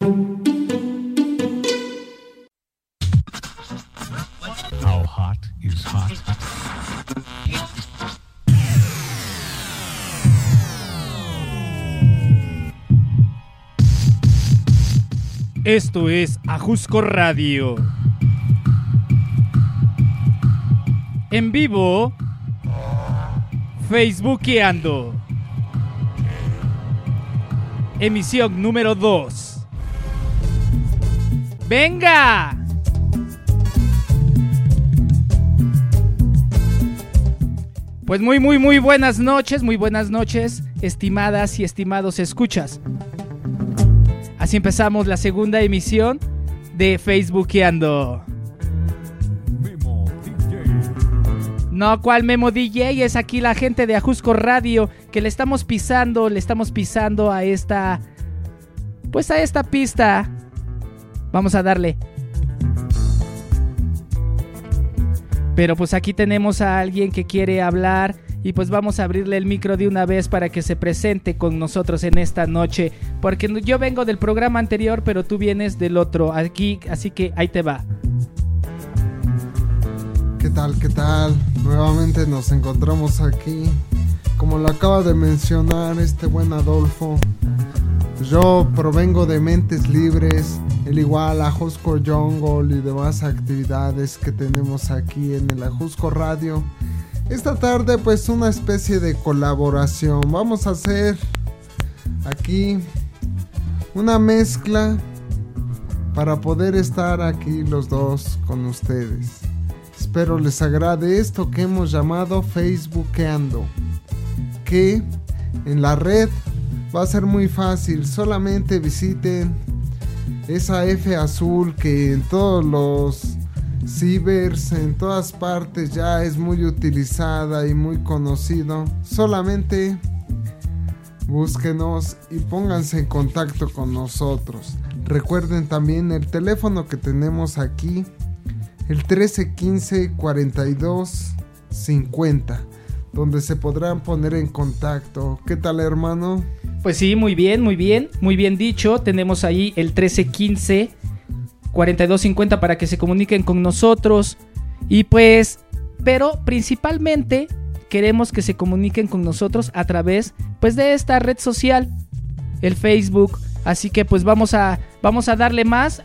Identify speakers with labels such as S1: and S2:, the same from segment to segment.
S1: How hot is hot?
S2: Esto es Ajusco Radio. En vivo, Facebookeando. Emisión número 2. ¡Venga! Pues muy buenas noches, estimadas y estimados escuchas. Así empezamos la segunda emisión de Facebookeando.
S1: Memo DJ.
S2: No, ¿cuál Memo DJ? Es aquí la gente de Ajusco Radio que le estamos pisando a esta pista. Vamos a darle. Pero pues aquí tenemos a alguien que quiere hablar y pues vamos a abrirle el micro de una vez para que se presente con nosotros en esta noche. Porque yo vengo del programa anterior, pero tú vienes del otro aquí, así que ahí te va.
S3: ¿Qué tal? Nuevamente nos encontramos aquí. Como lo acaba de mencionar este buen Adolfo, yo provengo de Mentes Libres, el igual Ajusco Jungle y demás actividades que tenemos aquí en el Ajusco Radio. Esta tarde pues una especie de colaboración. Vamos a hacer aquí una mezcla para poder estar aquí los dos con ustedes. Espero les agrade esto que hemos llamado Facebookeando, que en la red va a ser muy fácil. Solamente visiten esa F azul que en todos los cibers, en todas partes ya es muy utilizada y muy conocido. Solamente búsquenos y pónganse en contacto con nosotros. Recuerden también el teléfono que tenemos aquí, el 1315 42 50, donde se podrán poner en contacto. ¿Qué tal, hermano?
S2: Pues sí, muy bien dicho. Tenemos ahí el 1315 4250 para que se comuniquen con nosotros. Y pues, pero principalmente queremos que se comuniquen con nosotros a través pues de esta red social, el Facebook. Así que pues vamos a darle más.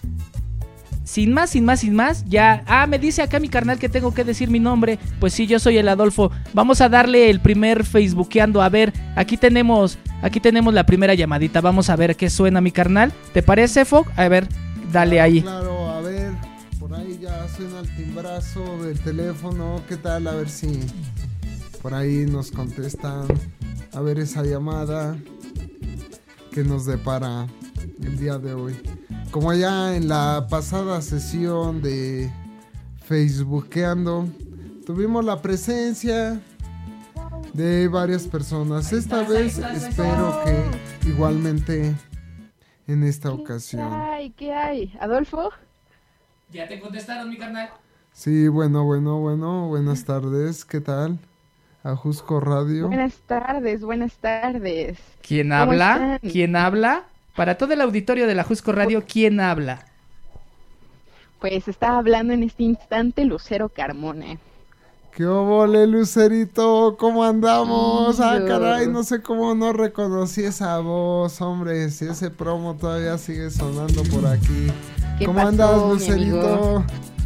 S2: Sin más, ya... me dice acá mi carnal que tengo que decir mi nombre. Pues sí, yo soy el Adolfo. Vamos a darle el primer Facebookeando. A ver, aquí tenemos la primera llamadita. Vamos a ver qué suena mi carnal. ¿Te parece, Fog? A ver, dale ahí.
S3: Claro, a ver, por ahí ya suena el timbrazo del teléfono. ¿Qué tal? A ver si por ahí nos contestan. A ver esa llamada que nos depara el día de hoy. Como ya en la pasada sesión de Facebookeando tuvimos la presencia de varias personas. Esta vez espero que igualmente en esta ocasión.
S4: ¿Qué hay? ¿Adolfo?
S2: ¿Ya te contestaron, mi carnal?
S3: Sí, bueno, buenas tardes, ¿qué tal? Ajusco Radio.
S4: Buenas tardes.
S2: ¿Quién habla? Para todo el auditorio de la Ajusco Radio, ¿quién habla?
S4: Pues está hablando en este instante Lucero Carmona.
S3: ¿Qué óvole, Lucerito? ¿Cómo andamos? Caray, no sé cómo no reconocí esa voz, hombre. Si ese promo todavía sigue sonando por aquí. ¿Cómo andas, Lucerito?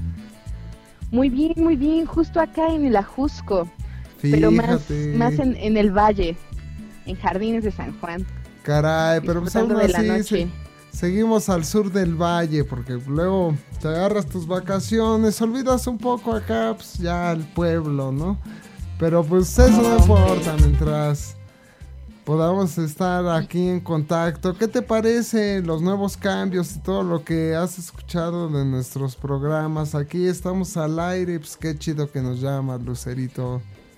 S4: Muy bien, justo acá en el Ajusco.
S3: Fíjate.
S4: Pero más en el Valle, en Jardines de San Juan.
S3: Caray, pero pues aún así seguimos al sur del valle, porque luego te agarras tus vacaciones, olvidas un poco acá, pues ya el pueblo, ¿no? Pero pues eso no importa mientras podamos estar aquí en contacto. ¿Qué te parece los nuevos cambios y todo lo que has escuchado de nuestros programas? Aquí estamos al aire, pues qué chido que nos llamas, Lucerito.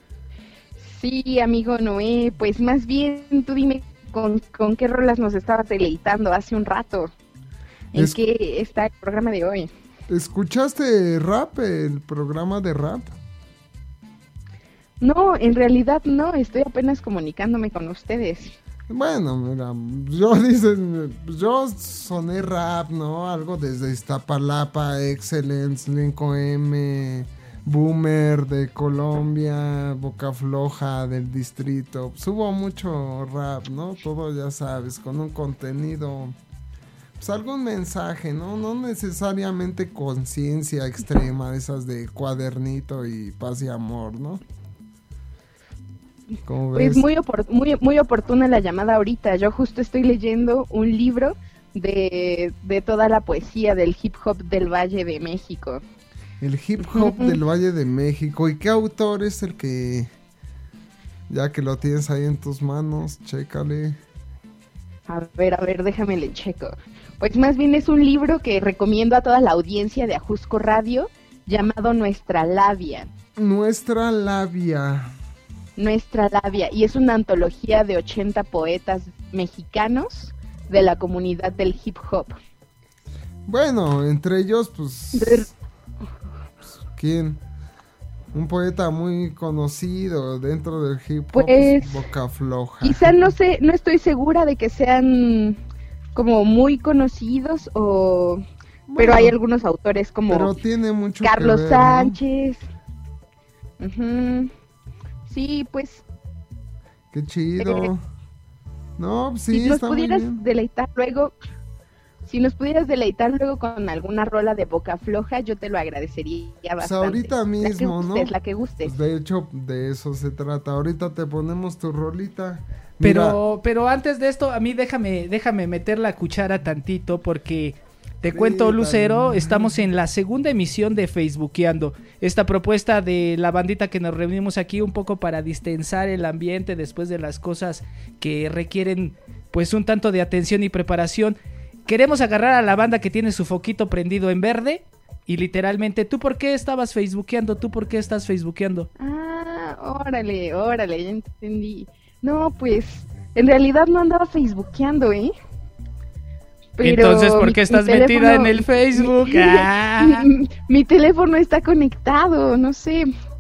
S4: Sí, amigo Noé, pues más bien tú dime con qué rolas nos estabas deleitando hace un rato. ¿En qué está el programa de hoy?
S3: ¿Escuchaste rap, el programa de rap?
S4: No, en realidad no, estoy apenas comunicándome con ustedes.
S3: Bueno, mira, yo soné rap, ¿no? Algo desde Iztapalapa, Excellence, Lincoln M, Boomer de Colombia, Boca Floja del distrito. Subo mucho rap, ¿no? Todo ya sabes, con un contenido, pues algún mensaje, ¿no? No necesariamente conciencia extrema, esas de cuadernito y paz y amor, ¿no? ¿Cómo ves?
S4: Pues muy oportuna la llamada ahorita. Yo justo estoy leyendo un libro de toda la poesía del hip hop del Valle de México.
S3: El hip hop del Valle de México. ¿Y qué autor es el que, ya que lo tienes ahí en tus manos, chécale?
S4: A ver, déjame le checo. Pues más bien es un libro que recomiendo a toda la audiencia de Ajusco Radio, llamado Nuestra Labia.
S3: Nuestra Labia.
S4: Nuestra Labia, y es una antología de 80 poetas mexicanos de la comunidad del hip hop.
S3: Bueno, entre ellos, pues ¿quién? Un poeta muy conocido dentro del hip hop,
S4: pues,
S3: Boca Floja.
S4: Quizá no estoy segura de que sean como muy conocidos o... Bueno, pero hay algunos autores como
S3: pero tiene mucho
S4: Carlos
S3: que ver,
S4: Sánchez. ¿No? Sí, pues.
S3: Qué chido. No, sí,
S4: si nos
S3: está muy
S4: pudieras
S3: bien.
S4: deleitar luego, con alguna rola de Boca Floja, yo te lo agradecería bastante.
S3: Pues ahorita mismo,
S4: La que gustes.
S3: Pues de hecho, de eso se trata. Ahorita te ponemos tu rolita.
S2: Pero antes de esto, a mí déjame meter la cuchara tantito porque te cuento, Lucero, estamos en la segunda emisión de Facebookeando. Esta propuesta de la bandita que nos reunimos aquí un poco para distensar el ambiente después de las cosas que requieren pues un tanto de atención y preparación. Queremos agarrar a la banda que tiene su foquito prendido en verde y literalmente, ¿tú por qué estabas Facebookeando? ¿Tú por qué estás Facebookeando?
S4: Ah, órale, ya entendí. No, pues, en realidad no andaba Facebookeando, ¿eh? Pero
S2: entonces, ¿por qué estás metida en el Facebook?
S4: Mi teléfono está conectado, no sé.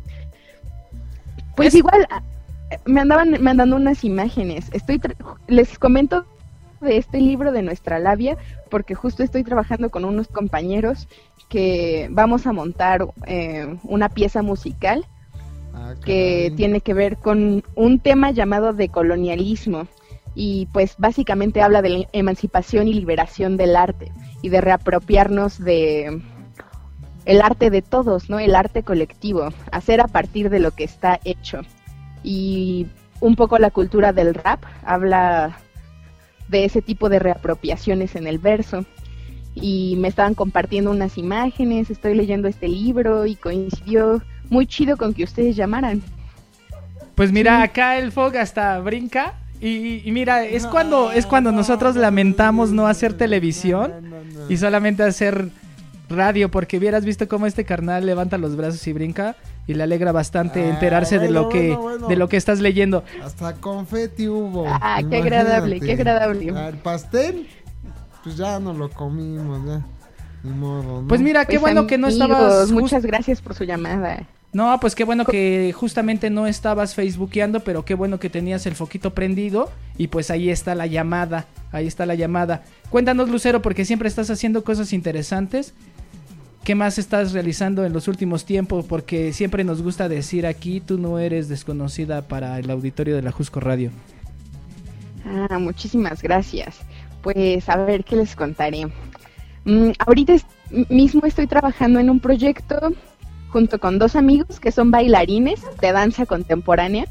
S4: Pues igual, me andaban mandando unas imágenes. Les comento de este libro de Nuestra Labia, porque justo estoy trabajando con unos compañeros que vamos a montar una pieza musical que tiene que ver con un tema llamado decolonialismo. Y pues básicamente habla de la emancipación y liberación del arte y de reapropiarnos de el arte de todos, ¿no? El arte colectivo, hacer a partir de lo que está hecho. Y un poco la cultura del rap habla de ese tipo de reapropiaciones en el verso. Y me estaban compartiendo unas imágenes, estoy leyendo este libro y coincidió muy chido con que ustedes llamaran.
S2: Pues mira, acá el Fog hasta brinca. Y mira, es cuando nosotros lamentamos no hacer televisión y solamente hacer radio, porque hubieras visto cómo este carnal levanta los brazos y brinca y le alegra bastante enterarse de lo que estás leyendo.
S3: Hasta confeti hubo.
S4: Ah, qué agradable, qué agradable.
S3: El pastel, pues ya no lo comimos, ya. Ni modo, ¿no?
S2: Pues mira, qué bueno que no estabas.
S4: Muchas gracias por su llamada.
S2: No, pues qué bueno que justamente no estabas facebookeando, pero qué bueno que tenías el foquito prendido y pues ahí está la llamada, Cuéntanos, Lucero, porque siempre estás haciendo cosas interesantes. ¿Qué más estás realizando en los últimos tiempos? Porque siempre nos gusta decir aquí, tú no eres desconocida para el auditorio de la Ajusco Radio.
S4: Ah, muchísimas gracias. Pues a ver, ¿qué les contaré? Ahorita mismo estoy trabajando en un proyecto junto con dos amigos que son bailarines de danza contemporánea.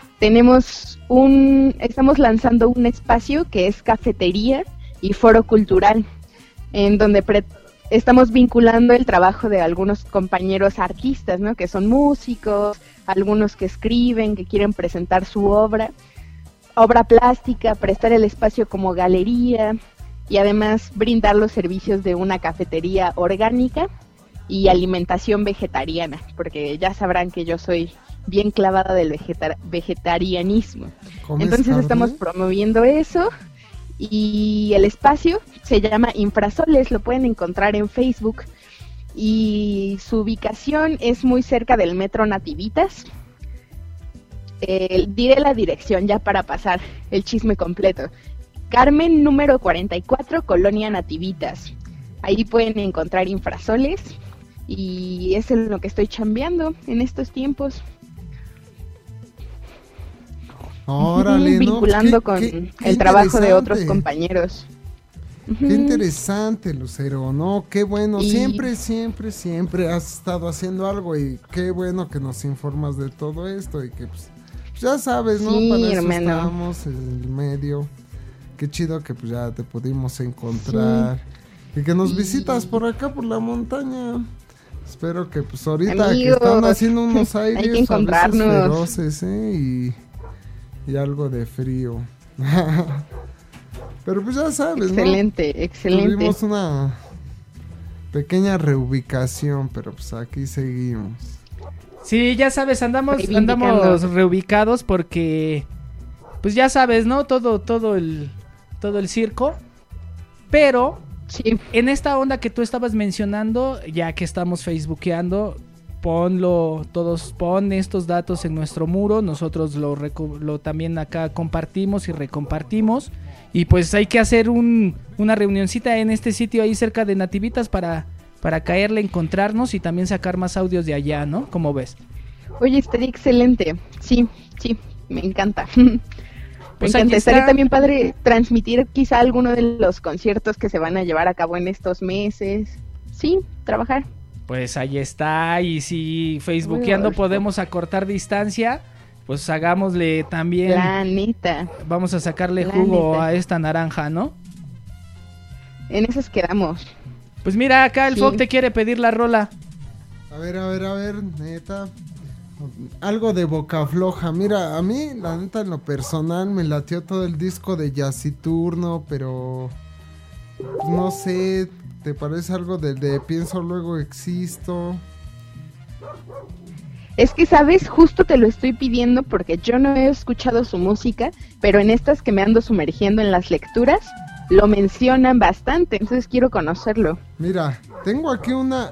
S4: Estamos lanzando un espacio que es cafetería y foro cultural, en donde estamos vinculando el trabajo de algunos compañeros artistas, ¿no? Que son músicos, algunos que escriben, que quieren presentar su obra plástica, prestar el espacio como galería y además brindar los servicios de una cafetería orgánica y alimentación vegetariana, porque ya sabrán que yo soy bien clavada del vegetarianismo. Entonces carne? Estamos promoviendo eso y el espacio se llama Infrasoles, lo pueden encontrar en Facebook y su ubicación es muy cerca del Metro Nativitas Diré la dirección ya para pasar el chisme completo. Carmen número 44, Colonia Nativitas. Ahí pueden encontrar infrasoles y es en lo que estoy chambeando en estos tiempos.
S3: Órale, ¿no?
S4: Vinculando
S3: Qué
S4: con el trabajo de otros
S3: interesante.
S4: compañeros.
S3: Qué interesante, Lucero, ¿no? Qué bueno,
S4: Y-
S3: siempre has estado haciendo algo y qué bueno que nos informas de todo esto y que pues ya sabes, ¿no?
S4: Sí,
S3: Para eso
S4: hermano.
S3: estamos en el medio. Qué chido que pues ya te pudimos encontrar y que nos
S4: Sí.
S3: visitas por acá por la montaña. Espero que pues ahorita
S4: Amigos,
S3: que están haciendo unos
S4: hay
S3: aires
S4: que
S3: a veces
S4: encontrarnos.
S3: feroces, y algo de frío. Pero pues ya sabes, ¿no?
S4: Excelente, excelente.
S3: Tuvimos una pequeña reubicación, pero pues aquí seguimos.
S2: Sí, ya sabes, andamos
S4: Reivindicando.
S2: reubicados porque, pues ya sabes, ¿no? Todo el circo. Pero
S4: Sí,
S2: en esta onda que tú estabas mencionando, ya que estamos facebookeando, pon estos datos en nuestro muro, nosotros lo también acá compartimos y recompartimos. Y pues hay que hacer una reunioncita en este sitio ahí cerca de Nativitas para caerle, encontrarnos y también sacar más audios de allá, ¿no? ¿Cómo ves?
S4: oye, estaría excelente. Sí, me encanta. Me
S2: Pues
S4: encanta.
S2: aquí
S4: Estaría
S2: está.
S4: también padre transmitir quizá alguno de los conciertos que se van a llevar a cabo en estos meses. Sí, trabajar.
S2: Pues ahí está, y si facebookeando
S4: Uy,
S2: podemos acortar distancia, pues hagámosle también,
S4: La neta.
S2: vamos a sacarle
S4: la
S2: jugo
S4: neta.
S2: a esta naranja, ¿no?
S4: En esas quedamos.
S2: Pues mira, acá el
S4: Sí.
S2: Fog te quiere pedir la rola.
S3: A ver, neta. Algo de Boca Floja. Mira, a mí, la neta, en lo personal, me latió todo el disco de Yaciturno, pero pues, no sé, ¿te parece algo de Pienso Luego Existo?
S4: Es que, ¿sabes? Justo te lo estoy pidiendo porque yo no he escuchado su música, pero en estas que me ando sumergiendo en las lecturas, lo mencionan bastante, entonces quiero conocerlo.
S3: Mira, tengo aquí una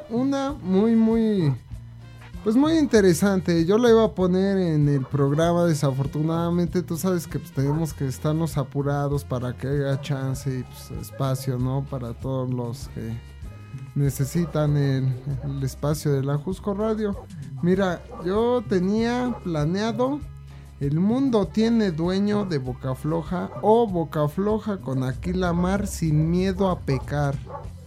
S3: pues muy interesante. Yo la iba a poner en el programa, desafortunadamente tú sabes que pues, tenemos que estarnos apurados para que haya chance y pues, espacio, ¿no? Para todos los que necesitan el espacio de la Jusco Radio. Mira, yo tenía planeado El mundo tiene dueño de Boca Floja o Boca Floja con Aquila Mar sin miedo a pecar.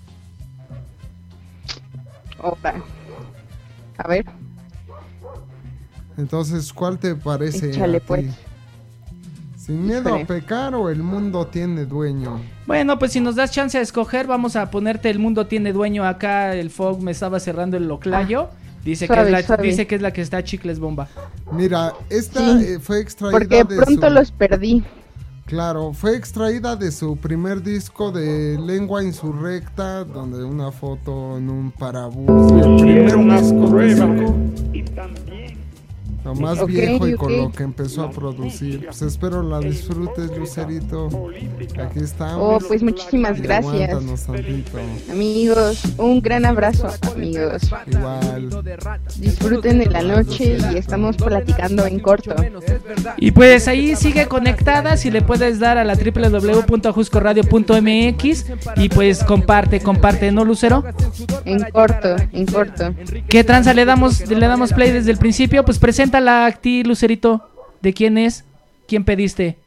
S4: Opa. A ver,
S3: Entonces, ¿cuál te parece
S4: Échale,
S3: a ti?
S4: pues.
S3: ¿Sin miedo
S4: Híjole.
S3: a pecar o El mundo tiene dueño?
S2: Bueno, pues si nos das chance de escoger, vamos a ponerte El mundo tiene dueño acá. El Fog me estaba cerrando el loclayo. Dice,
S4: suave, suave.
S2: dice que es la que está chicles bomba.
S3: Mira, esta
S4: Sí,
S3: fue extraída
S4: porque
S3: de
S4: pronto
S3: su...
S4: los perdí.
S3: Claro, fue extraída de su primer disco de Lengua Insurrecta, donde una foto en un parabús. El primer disco físico, lo más
S4: Ok,
S3: viejo y con
S4: ok.
S3: lo que empezó a producir. Pues espero la disfrutes, Lucerito. Aquí estamos.
S4: Oh, pues muchísimas
S3: Y
S4: gracias.
S3: aguántanos tantito.
S4: Amigos, un gran abrazo, amigos.
S3: Igual.
S4: Disfruten de la noche y estamos platicando en corto.
S2: Y pues ahí sigue conectada, si le puedes dar a la www.juscoradio.mx y pues comparte, ¿no, Lucero?
S4: En corto, en corto.
S2: ¿Qué tranza le damos play desde el principio? Pues preséntala a ti, Lucerito. ¿De quién es? ¿Quién pediste?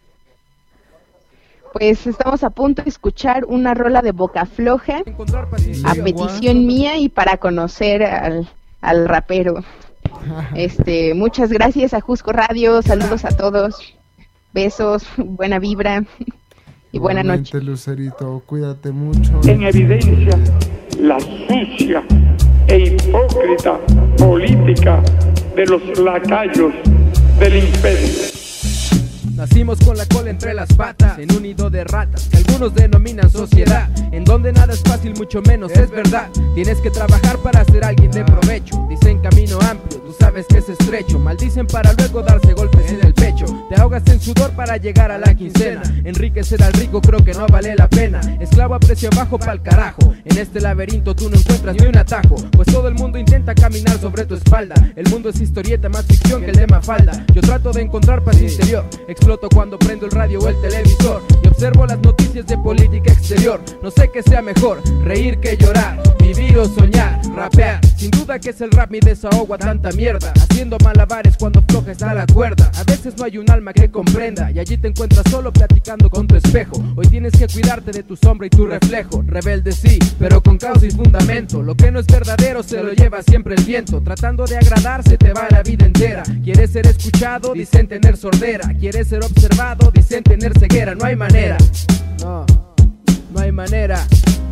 S4: Pues estamos a punto de escuchar una rola de Boca Floja a petición mía y para conocer al rapero. Muchas gracias a Jusco Radio, saludos a todos, besos, buena vibra y buena noche.
S3: Igualmente, Lucerito, cuídate mucho.
S5: En evidencia la sucia e hipócrita política de los lacayos del imperio.
S6: Nacimos con la cola entre las patas, en un nido de ratas que algunos denominan sociedad, en donde nada es fácil, mucho menos es verdad. Tienes que trabajar para ser alguien de provecho. Dicen camino amplio, tú sabes que es estrecho. Maldicen para luego darse golpes en el pecho. Te ahogas en sudor para llegar a la quincena. Enriquecer al rico creo que no vale la pena. Esclavo a precio bajo pa'l carajo. En este laberinto tú no encuentras ni un atajo, pues todo el mundo intenta caminar sobre tu espalda. El mundo es historieta, más ficción que el de Mafalda. Yo trato de encontrar paz interior. Exploto cuando prendo el radio o el televisor y observo las noticias de política exterior. No sé qué sea mejor, reír que llorar, vivir o soñar, rapear. Sin duda que es el rap mi desahogo a tanta mierda, haciendo malabares cuando floja está la cuerda. A veces no hay un alma que comprenda y allí te encuentras solo platicando con tu espejo. Hoy tienes que cuidarte de tu sombra y tu reflejo. Rebelde sí, pero con causa y fundamento. Lo que no es verdadero se lo lleva siempre el viento. Tratando de agradarse te va la vida entera. Quieres ser escuchado, dicen tener sordera. Quieres ser observado, dicen tener ceguera. No hay manera, no hay manera.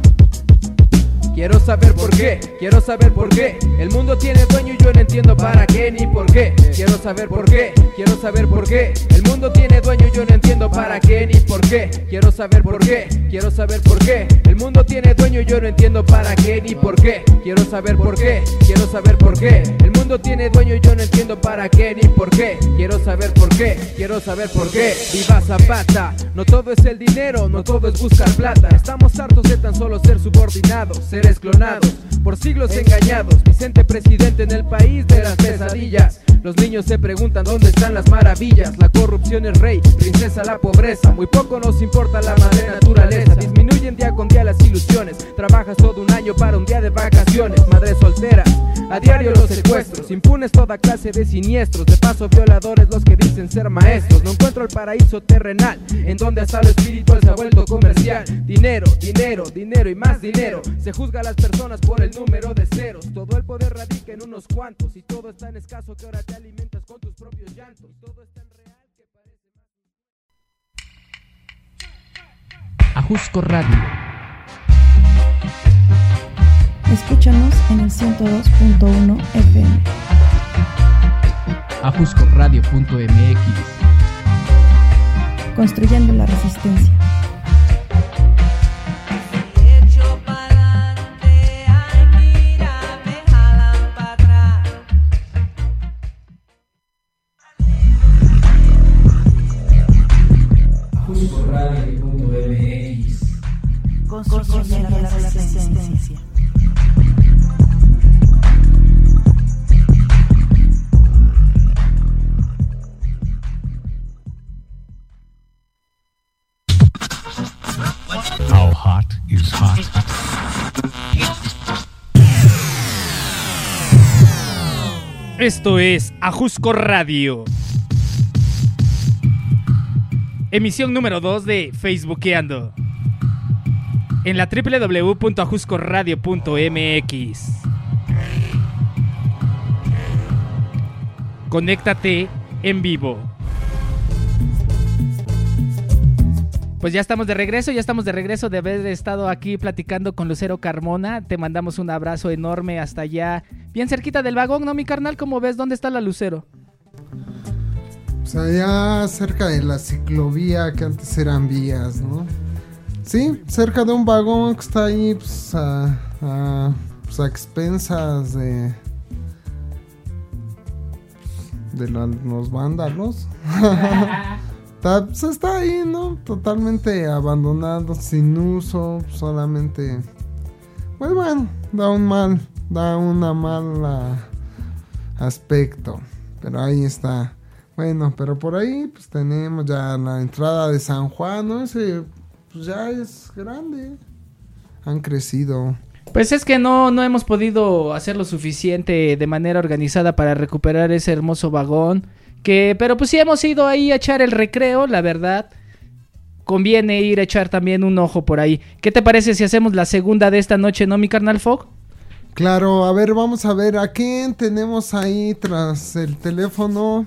S6: Quiero saber por qué, quiero saber por qué. El mundo tiene dueño y yo no entiendo para qué ni por qué. Quiero saber por qué, quiero saber por qué. El mundo tiene dueño y yo no entiendo para qué ni por qué. Quiero saber por qué, quiero saber por qué. El mundo tiene dueño y yo no entiendo para qué ni por qué. Quiero saber por qué, quiero saber por qué. El mundo tiene dueño y yo no entiendo para qué ni por qué. Quiero saber por qué, quiero saber por qué. Viva Zapata, no todo es el dinero, no todo es buscar plata. Estamos hartos de tan solo ser subordinados, ser clonados, por siglos engañados. Vicente presidente en el país de las pesadillas. Los niños se preguntan dónde están las maravillas. La corrupción es rey, princesa la pobreza. Muy poco nos importa la madre naturaleza. Disminuyen día con día las ilusiones. Trabajas todo un año para un día de vacaciones. Madres solteras, a diario los secuestros. Impunes toda clase de siniestros. De paso violadores los que dicen ser maestros. No encuentro el paraíso terrenal, en donde hasta lo espiritual se ha vuelto comercial. Dinero, dinero, dinero y más dinero. Se juzga a las personas por el número de ceros. Todo el poder radica en unos cuantos. Y todo es tan escaso que ahora te alimentas con tus propios llantos. Todo es tan real que parece más.
S2: Ajusco Radio.
S7: Escúchanos en el 102.1 FM.
S2: Ajuscoradio.mx.
S7: Construyendo la resistencia.
S2: Construyendo la resistencia.
S1: How hot is hot?
S2: Esto es Ajusco Radio. Emisión número 2 de Facebookeando. En la www.ajuscoradio.mx. Conéctate en vivo. Pues ya estamos de regreso de haber estado aquí platicando con Lucero Carmona. Te mandamos un abrazo enorme hasta allá, bien cerquita del vagón, ¿no, mi carnal? ¿Cómo ves? ¿Dónde está la Lucero?
S3: Pues allá cerca de la ciclovía que antes eran vías, ¿no? Sí, cerca de un vagón que está ahí, pues a expensas de los vándalos. Pues está ahí, ¿no? Totalmente abandonado, sin uso, solamente... Pues bueno, da un mal aspecto, pero ahí está. Bueno, pero por ahí pues tenemos ya la entrada de San Juan, ¿no? Ese pues ya es grande, han crecido.
S2: Pues es que no hemos podido hacer lo suficiente de manera organizada para recuperar ese hermoso vagón. Pero pues sí hemos ido ahí a echar el recreo, la verdad. Conviene ir a echar también un ojo por ahí. ¿Qué te parece si hacemos la segunda de esta noche, no, mi carnal Fog?
S3: Claro, a ver, vamos a ver a quién tenemos ahí tras el teléfono.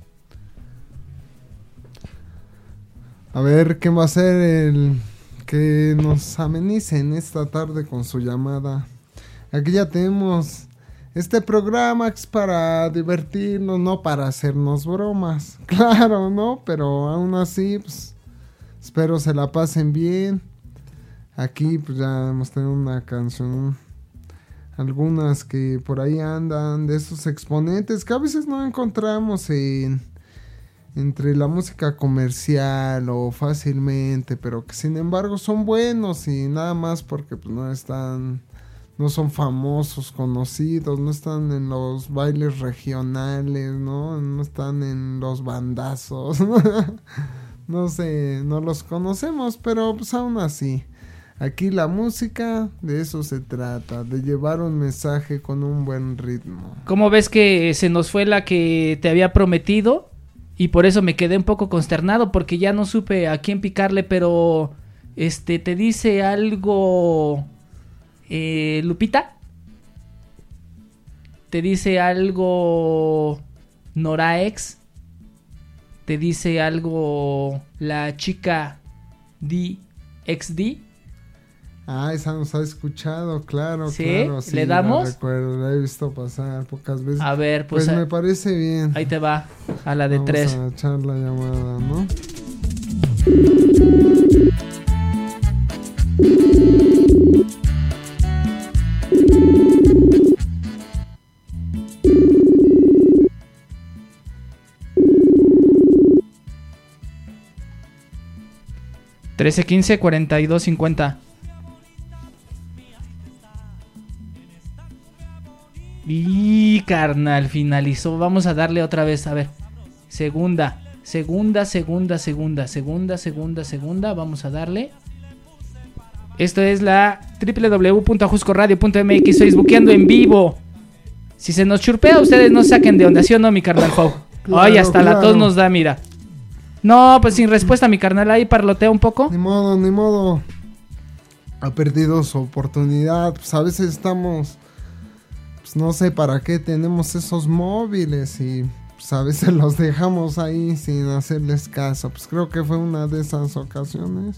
S3: A ver, ¿qué va a ser el que nos amenice en esta tarde con su llamada? Aquí ya tenemos este programa es para divertirnos, no para hacernos bromas. Claro, ¿no? Pero aún así, pues, espero se la pasen bien. Aquí, pues, ya hemos tenido una canción, algunas que por ahí andan, de esos exponentes que a veces no encontramos entre la música comercial o fácilmente, pero que sin embargo son buenos y nada más porque pues no son famosos, conocidos, no están en los bailes regionales, no están en los bandazos, no sé, no los conocemos, pero pues aún así, aquí la música de eso se trata, de llevar un mensaje con un buen ritmo.
S2: ¿Cómo ves que se nos fue la que te había prometido? Y por eso me quedé un poco consternado porque ya no supe a quién picarle, pero te dice algo Lupita, te dice algo Noraex, te dice algo la chica DXD.
S3: Ah, esa nos ha escuchado, claro,
S2: ¿Sí?
S3: claro. Sí,
S2: ¿Le damos?
S3: la recuerdo, la he visto pasar pocas veces.
S2: A ver, pues
S3: me parece bien.
S2: Ahí te va, a la de
S3: Vamos
S2: 3.
S3: a echar la llamada, ¿no?
S2: $13.15.42.50. Y carnal, finalizó. Vamos a darle otra vez, a ver. Segunda. Vamos a darle. Esto es la www.ajuscoradio.mx, facebookeando en vivo. Si se nos churpea, ustedes no saquen de onda, ¿sí o no, mi carnal Fau?
S3: Claro,
S2: Ay, hasta la
S3: claro.
S2: tos nos da, mira. No, pues sin respuesta, mi carnal, ahí parlotea un poco.
S3: Ni modo. Ha perdido su oportunidad. Pues a veces estamos, pues no sé para qué tenemos esos móviles y pues a veces los dejamos ahí sin hacerles caso. Pues creo que fue una de esas ocasiones.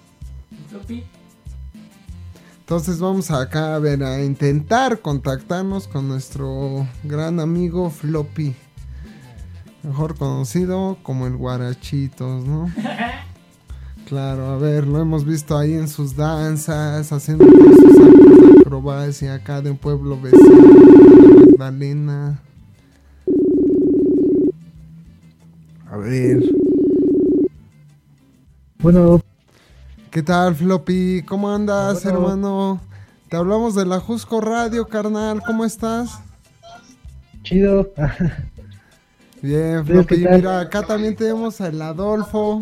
S3: Entonces vamos acá a ver, a intentar contactarnos con nuestro gran amigo Floppy, mejor conocido como el Guarachitos, ¿no? Claro, a ver, lo hemos visto ahí en sus danzas, haciendo todos sus actos de acrobacia acá de un pueblo vecino, de Magdalena. A ver.
S8: Bueno,
S3: ¿Qué tal, Floppy? ¿Cómo andas,
S8: Bueno.
S3: hermano? Te hablamos de la Jusco Radio, carnal. ¿Cómo estás?
S8: chido.
S3: Bien,
S8: ¿Qué
S3: Floppy.
S8: tal?
S3: Mira, acá también tenemos al Adolfo.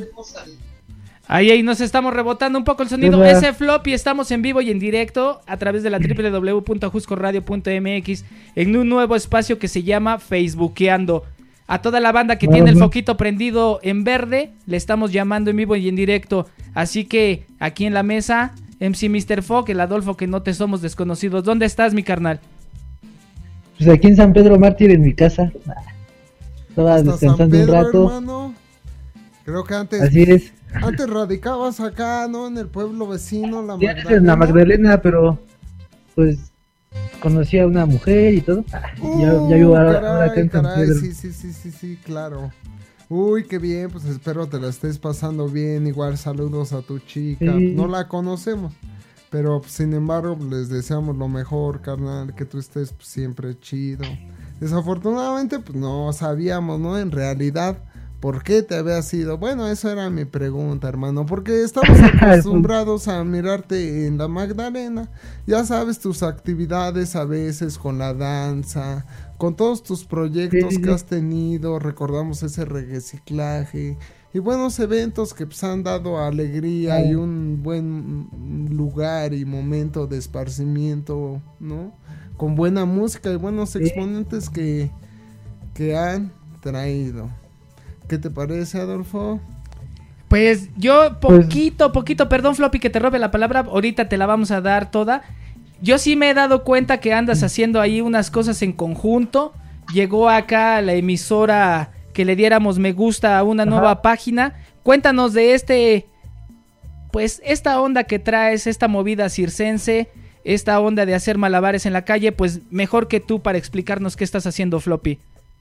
S2: Ahí nos estamos rebotando un poco el sonido.
S8: Hola.
S2: Ese Floppy, estamos en vivo y en directo a través de la www.ajuscoradio.mx en un nuevo espacio que se llama Facebookeando. A toda la banda que tiene el foquito prendido en verde, le estamos llamando en vivo y en directo. Así que aquí en la mesa, MC Mr. Fock, el Adolfo, que no te somos desconocidos. ¿Dónde estás, mi carnal?
S8: Pues aquí en San Pedro Mártir, en mi casa. Estaba
S3: Hasta San
S8: descansando un
S3: Pedro,
S8: rato.
S3: hermano. Creo que antes
S8: Así es.
S3: radicabas acá, ¿no? En el pueblo vecino, la
S8: Sí, antes
S3: Magdalena.
S8: en la Magdalena, pero pues conocí a una mujer y todo. Ya vivo ahora acá en San
S3: caray,
S8: Pedro.
S3: sí, claro. Uy, qué bien, pues espero te la estés pasando bien. Igual saludos a tu chica.
S8: Sí.
S3: No la conocemos, pero pues, sin embargo les deseamos lo mejor, carnal, que tú estés pues, siempre chido. Desafortunadamente, pues no sabíamos, ¿no? En realidad, ¿por qué te habías ido? Bueno, eso era mi pregunta, hermano, porque estamos acostumbrados a mirarte en la Magdalena. Ya sabes, tus actividades a veces con la danza, con todos tus proyectos
S8: Sí.
S3: que has tenido, recordamos ese reciclaje y buenos eventos que pues, han dado alegría y un buen lugar y momento de esparcimiento, ¿no? Con buena música y buenos exponentes que han traído. ¿Qué te parece, Adolfo?
S2: Pues yo poquito, perdón Floppy que te robe la palabra, ahorita te la vamos a dar toda. Yo sí me he dado cuenta que andas haciendo ahí unas cosas en conjunto. Llegó acá la emisora que le diéramos me gusta a una nueva página. Cuéntanos de pues esta onda que traes, esta movida circense, esta onda de hacer malabares en la calle, pues mejor que tú para explicarnos qué estás haciendo, Floppy.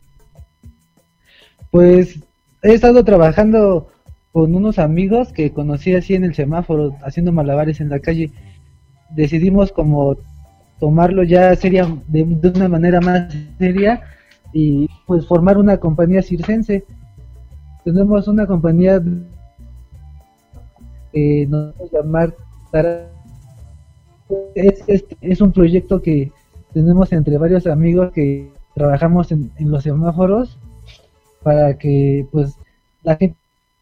S8: Pues he estado trabajando con unos amigos que conocí así en el semáforo, haciendo malabares en la calle. Decidimos como tomarlo ya seria, de una manera más seria, y pues formar una compañía circense. Tenemos una compañía que nos vamos a llamar es un proyecto que tenemos entre varios amigos que trabajamos en los semáforos para que pues la gente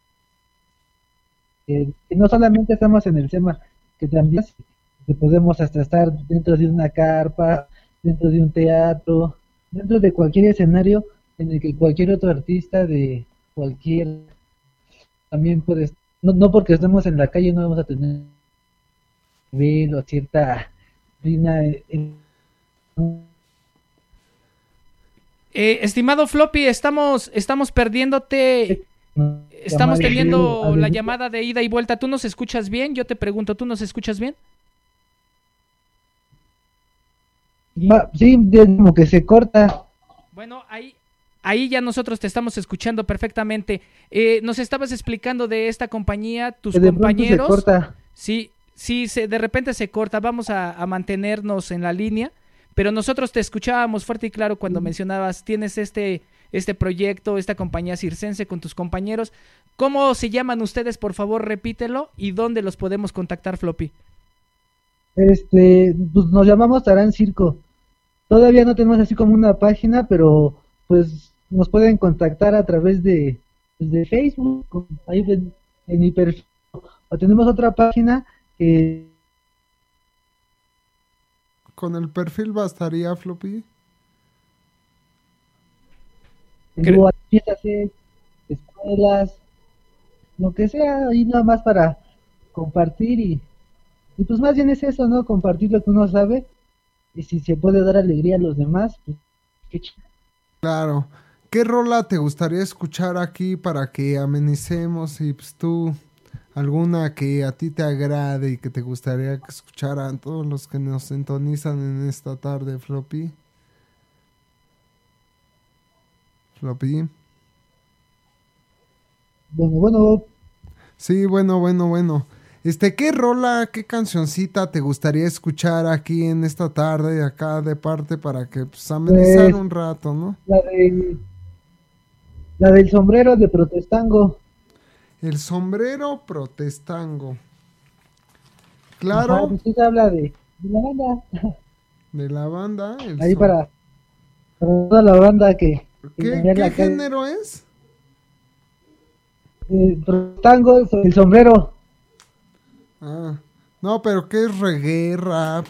S8: que no solamente estamos en el SEMA, que también que podemos hasta estar dentro de una carpa, dentro de un teatro, dentro de cualquier escenario en el que cualquier otro artista de cualquier también puede, no porque estemos en la calle no vamos a tener nivel o cierta
S2: estimado Floppy, estamos perdiéndote. Estamos teniendo la llamada de ida y vuelta. ¿Tú nos escuchas bien? Yo te pregunto, ¿tú nos escuchas bien?
S8: Sí, como que se corta.
S2: Bueno, ahí ya nosotros te estamos escuchando perfectamente. Nos estabas explicando de esta compañía, tus compañeros.
S8: Se corta.
S2: Sí, de repente se corta. Vamos a mantenernos en la línea, pero nosotros te escuchábamos fuerte y claro cuando mencionabas, tienes este proyecto, esta compañía circense con tus compañeros. ¿Cómo se llaman ustedes? Por favor, repítelo. ¿Y dónde los podemos contactar, Floppy?
S8: Pues nos llamamos Tarán Circo. Todavía no tenemos así como una página, pero pues nos pueden contactar a través de Facebook, ahí en mi perfil. O tenemos otra página que...
S3: ¿Con el perfil bastaría, Floppy?
S8: Fiestas, escuelas, lo que sea, ahí nada más para compartir y pues más bien es eso, ¿no? Compartir lo que uno sabe y si se puede dar alegría a los demás, pues qué chido.
S3: Claro. ¿Qué rola te gustaría escuchar aquí para que amenicemos y pues tú, alguna que a ti te agrade y que te gustaría que escucharan todos los que nos sintonizan en esta tarde, Floppy? Floppy.
S8: Bueno.
S3: Sí, bueno. ¿Qué rola, qué cancioncita te gustaría escuchar aquí en esta tarde, acá de parte, para que pues amenizar un rato, ¿no?
S8: La del sombrero de Protestango.
S3: El sombrero Protestango. Claro.
S8: Ajá, pues habla de la banda.
S3: De la banda.
S8: Ahí para toda la banda que...
S3: ¿Qué género es?
S8: Protestango, el sombrero.
S3: Ah, no, pero ¿qué es reggae, rap?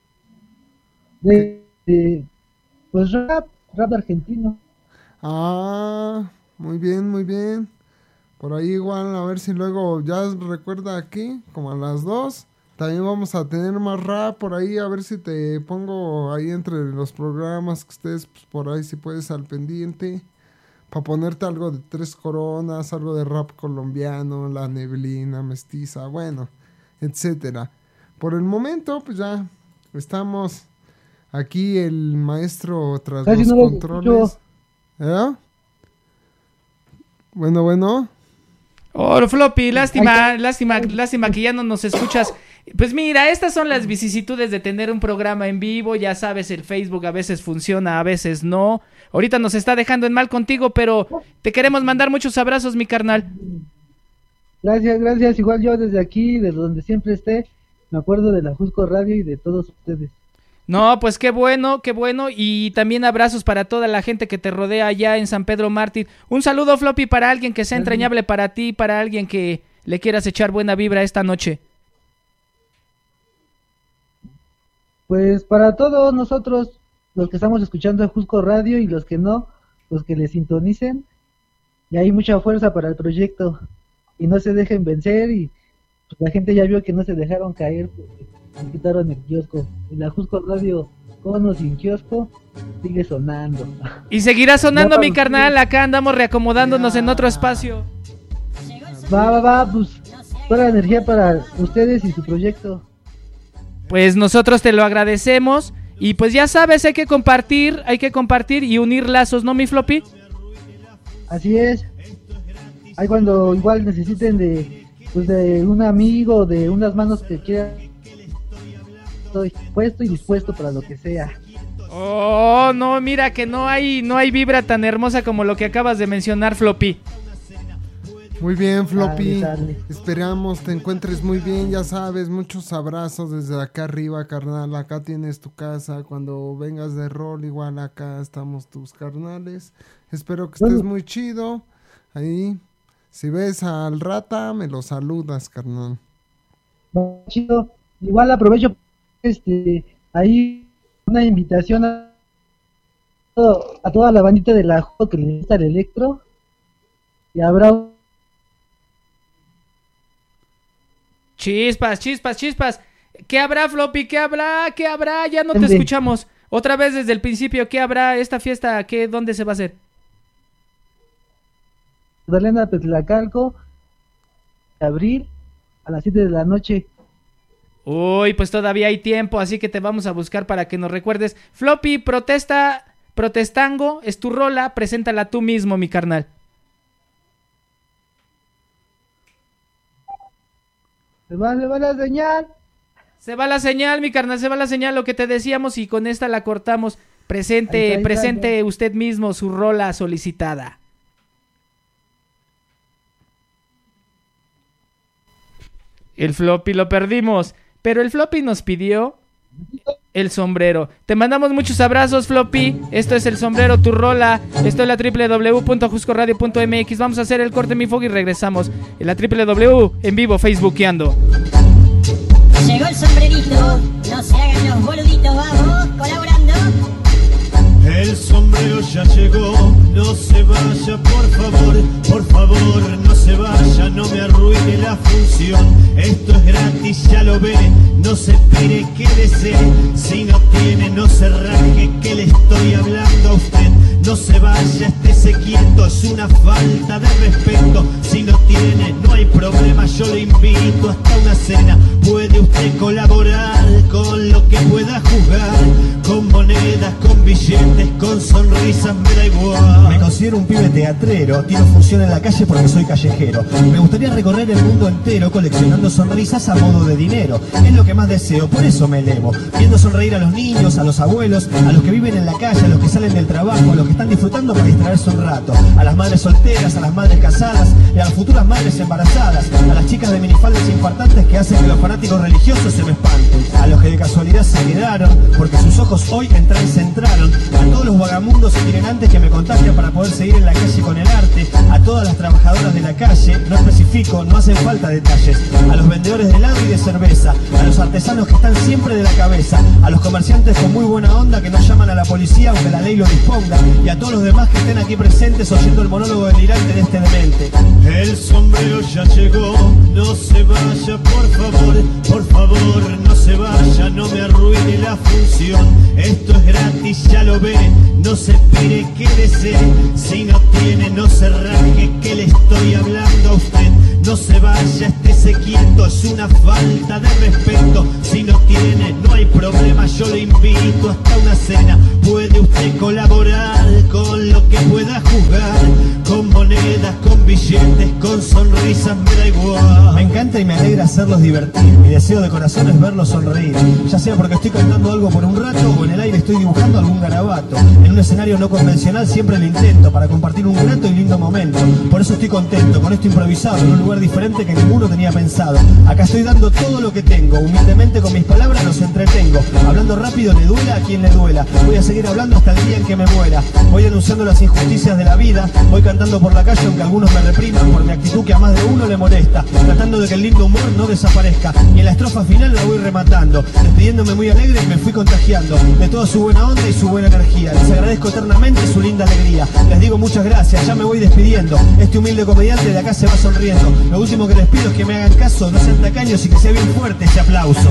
S8: Pues rap argentino.
S3: Ah, muy bien. Por ahí igual, a ver si luego ya recuerda aquí, como a las 2. También vamos a tener más rap por ahí, a ver si te pongo ahí entre los programas que estés pues, por ahí, si puedes al pendiente. Para ponerte algo de Tres Coronas, algo de rap colombiano, La Neblina, Mestiza, bueno, etcétera. Por el momento, pues ya estamos aquí el maestro tras los controles. ¿Eh? Bueno.
S2: Oh, Floppy, lástima que ya no nos escuchas. Pues mira, estas son las vicisitudes de tener un programa en vivo. Ya sabes, el Facebook a veces funciona, a veces no. Ahorita nos está dejando en mal contigo, pero te queremos mandar muchos abrazos, mi carnal.
S8: Gracias. Igual yo desde aquí, desde donde siempre esté, me acuerdo de la Jusco Radio y de todos ustedes.
S2: No, pues qué bueno. Y también abrazos para toda la gente que te rodea allá en San Pedro Mártir. Un saludo, Floppy, para alguien que sea entrañable para ti, para alguien que le quieras echar buena vibra esta noche.
S8: Pues para todos nosotros, los que estamos escuchando en Jusco Radio y los que no, los que le sintonicen, y hay mucha fuerza para el proyecto. Y no se dejen vencer y pues, la gente ya vio que no se dejaron caer. Me quitaron el kiosco. Y la Jusco Radio, con o sin kiosco, sigue sonando.
S2: Y seguirá sonando, mi carnal. Acá andamos reacomodándonos en otro espacio.
S8: Va, pues toda la energía para ustedes y su proyecto.
S2: Pues nosotros te lo agradecemos. Y pues ya sabes, hay que compartir y unir lazos, ¿no, mi Floppy?
S8: Así es. Ahí cuando igual necesiten de un amigo, de unas manos que quieran, estoy puesto y dispuesto para lo que sea.
S2: Oh, no, mira que no hay vibra tan hermosa como lo que acabas de mencionar, Floppy.
S3: Muy bien, Floppy.
S8: Dale.
S3: Esperamos te encuentres muy bien, ya sabes, muchos abrazos desde acá arriba, carnal. Acá tienes tu casa, cuando vengas de rol, igual acá estamos tus carnales. Espero que estés muy chido. Ahí, si ves al rata, me lo saludas, carnal.
S8: Chido. Igual aprovecho ahí una invitación a toda la bandita de la juego que le gusta el electro. Y habrá
S2: Chispas. ¿Qué habrá, Floppy? ¿Qué habrá? Ya no te escuchamos. Otra vez desde el principio, ¿qué habrá? ¿Esta fiesta dónde se va a hacer?
S8: Magdalena Petlacalco, abril, a las 7 de la noche.
S2: Uy, pues todavía hay tiempo, así que te vamos a buscar para que nos recuerdes. Floppy, protestango, es tu rola, preséntala tú mismo, mi carnal.
S8: Se va la señal.
S2: Se va la señal, mi carnal, se va la señal, lo que te decíamos, y con esta la cortamos. Presente usted mismo su rola solicitada. El Floppy lo perdimos, pero el Floppy nos pidió el sombrero. Te mandamos muchos abrazos, Floppy. Esto es El Sombrero, tu rola. Esto es la www.juscoradio.mx. Vamos a hacer el corte, mi Fog, y regresamos en la www en vivo, facebookeando.
S9: Llegó el sombrerito, no se hagan los boluditos, vamos, colaborando.
S10: El sombrero ya llegó, no se vaya, por favor, no se vaya, no me arruine la función. Esto es gratis, ya lo ve, no se espere, quédese. Si no tiene, no se raje, que le estoy hablando a usted. No se vaya, estése quieto, es una falta de respeto. Si no tiene, no hay problema, yo le invito hasta una cena. Puede usted colaborar con lo que pueda jugar, con monedas, con billetes, con sonrisas, me da igual.
S11: Me considero un pibe teatrero, tiro función en la calle porque soy callejero. Me gustaría recorrer el mundo entero coleccionando sonrisas a modo de dinero. Es lo que más deseo, por eso me elevo, viendo sonreír a los niños, a los abuelos, a los que viven en la calle, a los que salen del trabajo, a los que están disfrutando para distraerse un rato, a las madres solteras, a las madres casadas y a las futuras madres embarazadas, a las chicas de minifaldas infartantes que hacen que los fanáticos religiosos se me espanten, a los que de casualidad se quedaron porque sus ojos hoy en trance entraron, a todos los vagamundos itinerantes que me contagian para poder seguir en la calle con el arte, a todas las trabajadoras de la calle, no especifico, no hacen falta detalles, a los vendedores de helado y de cerveza, a los artesanos que están siempre de la cabeza, a los comerciantes con muy buena onda que no llaman a la policía aunque la ley lo disponga, y a todos los demás que estén aquí presentes oyendo el monólogo delirante de este demente.
S10: El sombrero ya llegó, no se vaya, por favor, no se vaya, no me arruine la función. Esto es gratis, ya lo ve, no se espere, quédese. Si no tiene, no se raje, que le estoy hablando a usted. No se vaya, estése quieto, es una falta de respeto. Si no tiene, no hay problema, yo le invito hasta una cena. Puede usted colaborar con lo que pueda jugar, con monedas, con billetes, con sonrisas, me da igual.
S11: Me encanta y me alegra hacerlos divertir. Mi deseo de corazón es verlos sonreír, ya sea porque estoy cantando algo por un rato o en el aire estoy dibujando algún garabato. En un escenario no convencional siempre lo intento para compartir un grato y lindo momento. Por eso estoy contento con esto improvisado en un lugar diferente que ninguno tenía pensado. Acá estoy dando todo lo que tengo, humildemente con mis palabras los entretengo. Hablando rápido le duela a quien le duela. Voy a seguir hablando hasta el día en que me muera. Voy denunciando las injusticias de la vida. Voy cantando por la calle aunque algunos me repriman por mi actitud que a más de uno le molesta. Tratando de que el lindo humor no desaparezca. Y en la estrofa final la voy rematando, despidiéndome muy alegre y me fui contagiando de toda su buena onda y su buena energía. Les agradezco eternamente su linda alegría. Les digo muchas gracias, ya me voy despidiendo. Este humilde comediante de acá se va sonriendo. Lo último que les pido es que me hagan caso, no sean tacaños y que sea bien fuerte ese aplauso.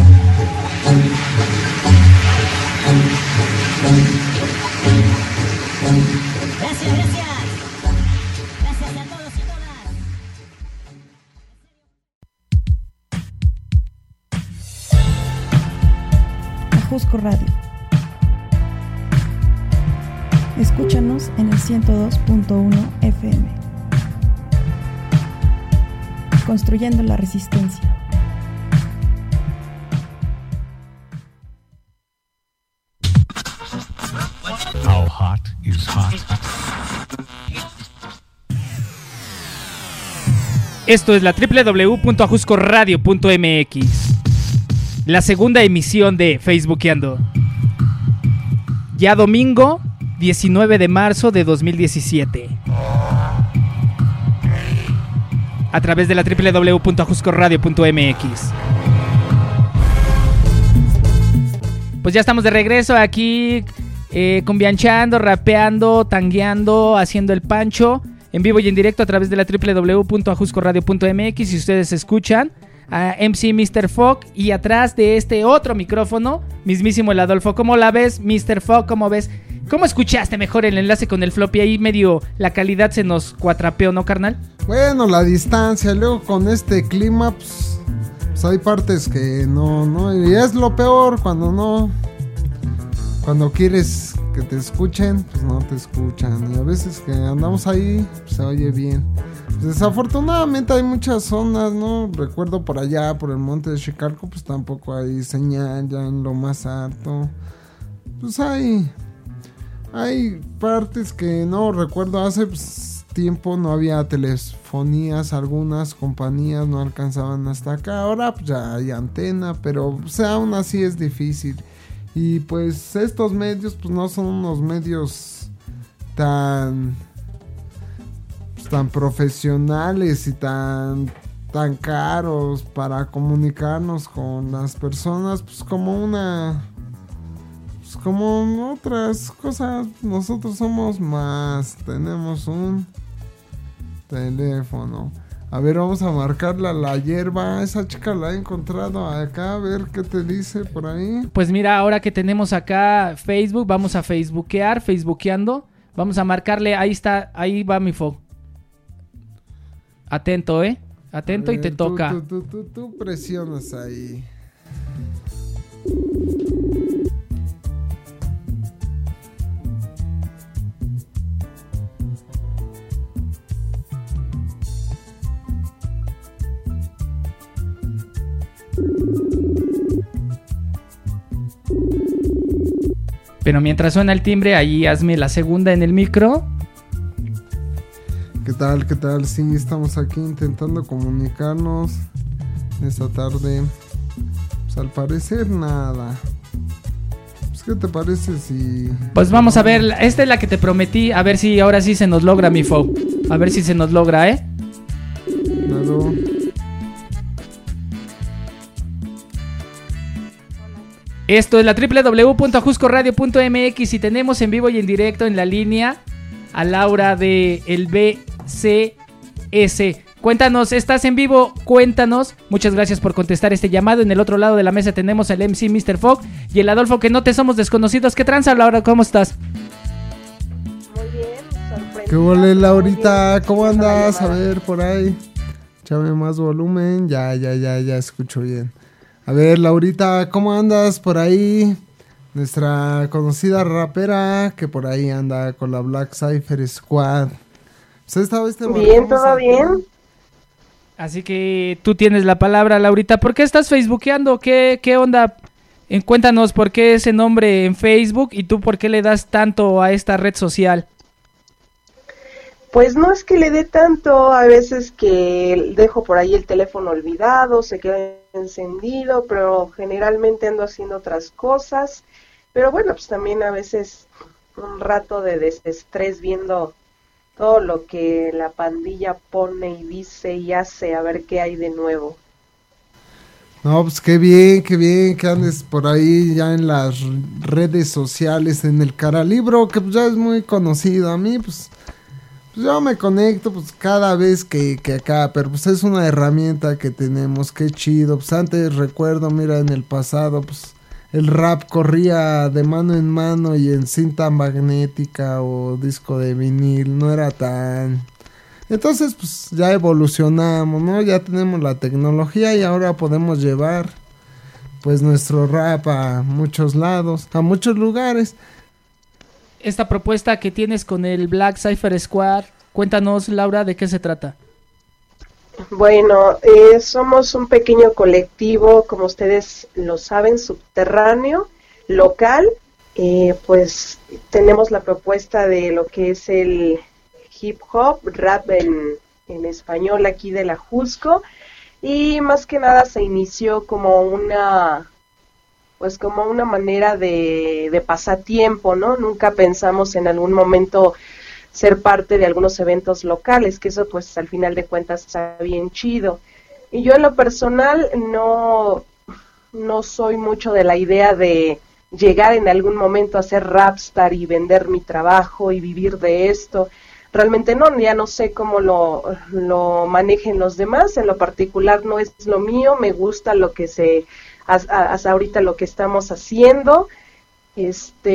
S9: Gracias, gracias. Gracias a todos y todas.
S7: Ajusco Radio. Escúchanos en el 102.1 FM. Construyendo la resistencia.
S1: How hot is hot?
S2: Esto es la www.ajuscoradio.mx. La segunda emisión de Facebookeando. Ya domingo 19 de marzo de 2017. A través de la www.ajuscoradio.mx. Pues ya estamos de regreso aquí, cumbianchando, rapeando, tangueando, haciendo el pancho, en vivo y en directo a través de la www.ajuscoradio.mx. Si ustedes escuchan a MC Mr. Fog, y atrás de este otro micrófono, mismísimo el Adolfo. ¿Cómo la ves, Mr. Fog? ¿Cómo ves? ¿Cómo escuchaste mejor el enlace con el floppy? Ahí medio la calidad se nos cuatrapeó, ¿no, carnal?
S3: Bueno, la distancia, luego con este clima, pues hay partes que no, y es lo peor cuando quieres que te escuchen, pues no te escuchan, y a veces que andamos ahí, pues se oye bien. Desafortunadamente hay muchas zonas, ¿no? Recuerdo por allá, por el monte de Chicalco, pues tampoco hay señal, ya en lo más alto, pues hay partes que no recuerdo, hace tiempo no había telefonías, algunas compañías no alcanzaban hasta acá, ahora pues ya hay antena, pero aún así es difícil. Y pues estos medios pues no son unos medios tan profesionales y tan caros para comunicarnos con las personas, pues como otras cosas. Nosotros somos más, tenemos un teléfono. A ver, vamos a marcarla la hierba. Esa chica la he encontrado acá. A ver qué te dice por ahí.
S2: Pues mira, ahora que tenemos acá Facebook, vamos a Facebookeando. Vamos a marcarle, ahí está, ahí va mi Fog. Atento, atento, ver, y te toca.
S3: Tú presionas ahí.
S2: Pero mientras suena el timbre, ahí hazme la segunda en el micro.
S3: ¿Qué tal? Sí, estamos aquí intentando comunicarnos esta tarde. Pues al parecer nada. Pues ¿qué te parece si...?
S2: Pues vamos a ver, esta es la que te prometí. A ver si ahora sí se nos logra, mi Fo. A ver si se nos logra,
S3: Claro.
S2: Esto es la www.ajuscoradio.mx y tenemos en vivo y en directo en la línea a Laura de el BCS. Cuéntanos, ¿estás en vivo? Cuéntanos. Muchas gracias por contestar este llamado. En el otro lado de la mesa tenemos al MC Mr. Fog y el Adolfo, que no te somos desconocidos. ¿Qué tranza, Laura? ¿Cómo estás?
S12: Muy bien, sorprendida.
S3: ¿Qué huele, Laurita? ¿Cómo andas? A ver, por ahí. Échame más volumen. Ya escucho bien. A ver, Laurita, ¿cómo andas por ahí? Nuestra conocida rapera que por ahí anda con la Black Cypher Squad. Pues esta vez
S12: bien, todo bien.
S2: Así que tú tienes la palabra, Laurita. ¿Por qué estás facebookeando? ¿Qué onda? Cuéntanos por qué ese nombre en Facebook y tú por qué le das tanto a esta red social.
S12: Pues no es que le dé tanto, a veces que dejo por ahí el teléfono olvidado, se queda encendido, pero generalmente ando haciendo otras cosas. Pero bueno, pues también a veces un rato de desestrés viendo todo lo que la pandilla pone y dice y hace, a ver qué hay de nuevo.
S3: No, pues qué bien que andes por ahí ya en las redes sociales, en el Caralibro, que pues ya es muy conocido. A mí, pues yo me conecto pues cada vez que acá, pero pues es una herramienta que tenemos, qué chido. Pues antes recuerdo, mira, en el pasado, pues el rap corría de mano en mano y en cinta magnética o disco de vinil, no era tan... Entonces pues ya evolucionamos, ¿no? Ya tenemos la tecnología y ahora podemos llevar pues nuestro rap a muchos lados, a muchos lugares.
S2: Esta propuesta que tienes con el Black Cypher Squad, cuéntanos, Laura, ¿de qué se trata?
S12: Bueno, somos un pequeño colectivo, como ustedes lo saben, subterráneo, local. Pues tenemos la propuesta de lo que es el hip hop, rap en español aquí de la Jusco, y más que nada se inició como una manera de pasatiempo, ¿no? Nunca pensamos en algún momento ser parte de algunos eventos locales, que eso pues al final de cuentas está bien chido. Y yo en lo personal no soy mucho de la idea de llegar en algún momento a ser rapstar y vender mi trabajo y vivir de esto. Realmente no, ya no sé cómo lo manejen los demás, en lo particular no es lo mío, me gusta lo que hasta ahorita lo que estamos haciendo, y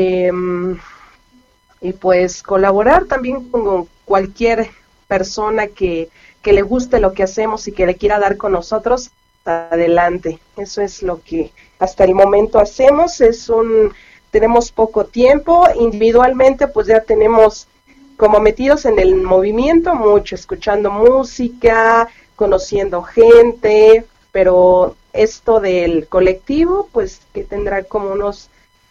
S12: pues colaborar también con cualquier persona que le guste lo que hacemos y que le quiera dar con nosotros, adelante. Eso es lo que hasta el momento hacemos. Tenemos poco tiempo, individualmente pues ya tenemos como metidos en el movimiento mucho, escuchando música, conociendo gente, pero esto del colectivo pues que tendrá como unos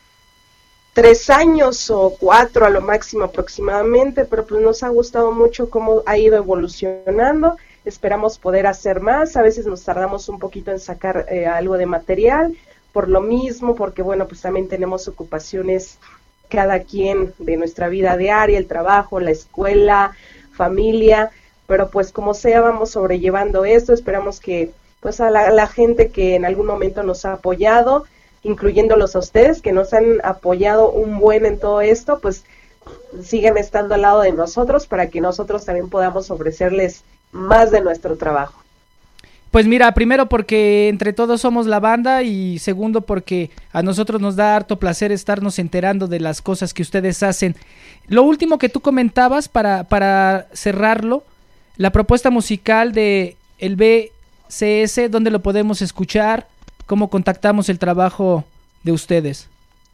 S12: 3 años o 4 a lo máximo aproximadamente, pero pues nos ha gustado mucho cómo ha ido evolucionando. Esperamos poder hacer más, a veces nos tardamos un poquito en sacar algo de material, por lo mismo, porque bueno, pues también tenemos ocupaciones cada quien de nuestra vida diaria, el trabajo, la escuela, familia, pero pues como sea vamos sobrellevando esto. Esperamos que pues a la gente que en algún momento nos ha apoyado, incluyéndolos a ustedes que nos han apoyado un buen en todo esto, pues sigan estando al lado de nosotros para que nosotros también podamos ofrecerles más de nuestro trabajo.
S2: Pues mira, primero porque entre todos somos la banda y segundo porque a nosotros nos da harto placer estarnos enterando de las cosas que ustedes hacen. Lo último que tú comentabas para cerrarlo, la propuesta musical de el BCS, ¿dónde lo podemos escuchar? ¿Cómo contactamos el trabajo de ustedes?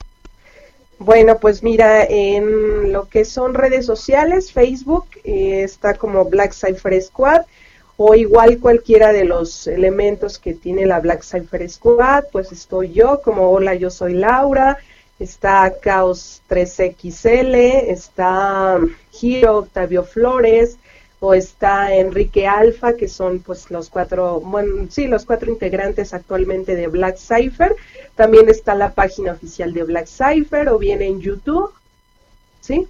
S12: Bueno, pues mira, en lo que son redes sociales, Facebook está como Black Cypher Squad, o igual cualquiera de los elementos que tiene la Black Cypher Squad, pues estoy yo, como hola, yo soy Laura, está Caos 3XL, está Giro, Octavio Flores, o está Enrique Alfa, que son pues los 4 integrantes actualmente de Black Cypher. También está la página oficial de Black Cypher, o bien en YouTube, ¿sí?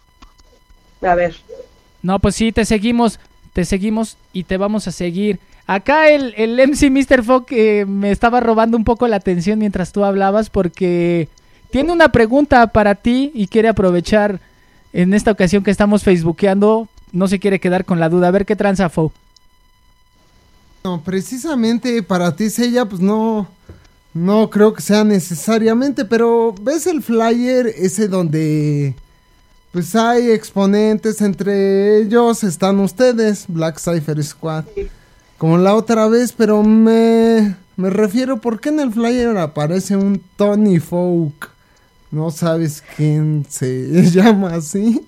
S12: A ver.
S2: No, pues sí, te seguimos y te vamos a seguir. Acá el MC Mr. Fogg me estaba robando un poco la atención mientras tú hablabas porque tiene una pregunta para ti y quiere aprovechar en esta ocasión que estamos facebookeando. No se quiere quedar con la duda. A ver qué tranza, Fo.
S3: No, precisamente para ti, Sella, pues no creo que sea necesariamente, pero ¿ves el flyer ese donde pues hay exponentes? Entre ellos están ustedes, Black Cypher Squad, como la otra vez, pero me refiero, ¿por qué en el flyer aparece un Tony Folk? ¿No sabes quién se llama así?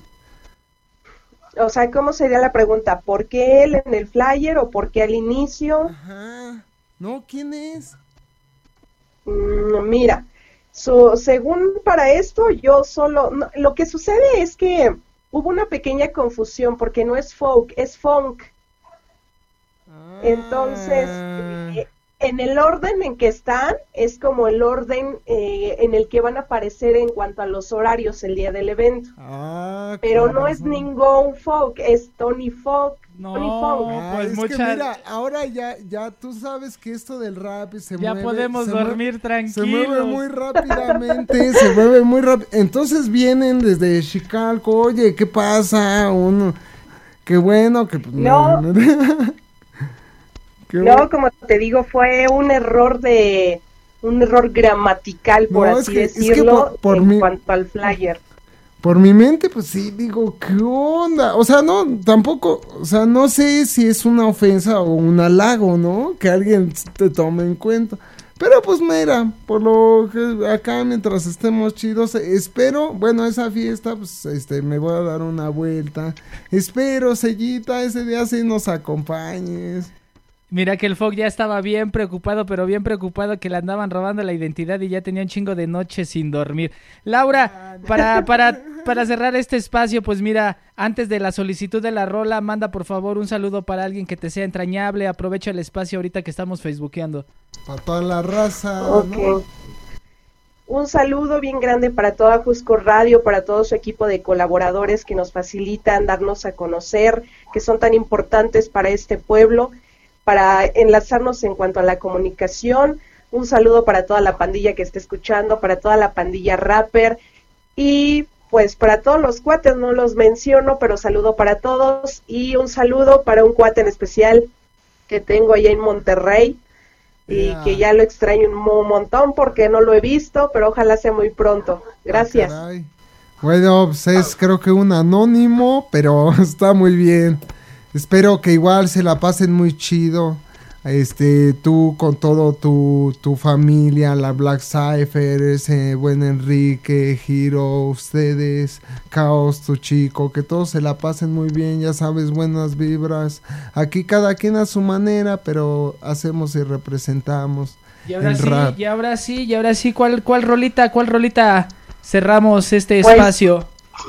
S12: O sea, ¿cómo sería la pregunta? ¿Por qué él en el flyer o por qué al inicio?
S3: Ajá. No, ¿quién es?
S12: Mira, según para esto, yo solo... No, lo que sucede es que hubo una pequeña confusión porque no es folk, es funk. Entonces, en el orden en que están, es como el orden en el que van a aparecer en cuanto a los horarios el día del evento. Pero no es ningún folk, es Tony Folk.
S2: No,
S12: Tony Folk.
S2: pues
S3: es que mira, ahora ya tú sabes que esto del rap
S2: ya podemos dormir tranquilos.
S3: Se mueve muy rápidamente, Entonces vienen desde Chicago, oye, ¿qué pasa? Qué bueno que...
S12: No. No, como te digo, fue un error gramatical, por así decirlo, cuanto al flyer.
S3: Por mi mente, pues sí, digo, ¿qué onda? O sea, no, tampoco, o sea, no sé si es una ofensa o un halago, ¿no? Que alguien te tome en cuenta. Pero pues mira, por lo que acá mientras estemos chidos, espero, bueno, esa fiesta, pues me voy a dar una vuelta. Espero, Sellita, ese día sí nos acompañes.
S2: Mira que el Fog ya estaba bien preocupado, pero bien preocupado que le andaban robando la identidad y ya tenía un chingo de noches sin dormir. Laura, para cerrar este espacio, pues mira, antes de la solicitud de la rola, manda por favor un saludo para alguien que te sea entrañable. Aprovecha el espacio ahorita que estamos facebookeando.
S3: Para toda la raza.
S12: Okay.
S3: ¿No?
S12: Un saludo bien grande para toda Jusco Radio, para todo su equipo de colaboradores que nos facilitan darnos a conocer, que son tan importantes para este pueblo, para enlazarnos en cuanto a la comunicación. Un saludo para toda la pandilla que esté escuchando, para toda la pandilla rapper y pues para todos los cuates, no los menciono, pero saludo para todos y un saludo para un cuate en especial que tengo allá en Monterrey y que ya lo extraño un montón porque no lo he visto, pero ojalá sea muy pronto. Gracias.
S3: Bueno, pues es creo que un anónimo, pero está muy bien. Espero que igual se la pasen muy chido. Tú con todo tu familia, la Black Cypher, ese buen Enrique, Hiro, ustedes, Caos, tu chico, que todos se la pasen muy bien, ya sabes, buenas vibras. Aquí cada quien a su manera, pero hacemos y representamos el rap.
S2: Y ahora sí, ¿cuál rolita cerramos este espacio?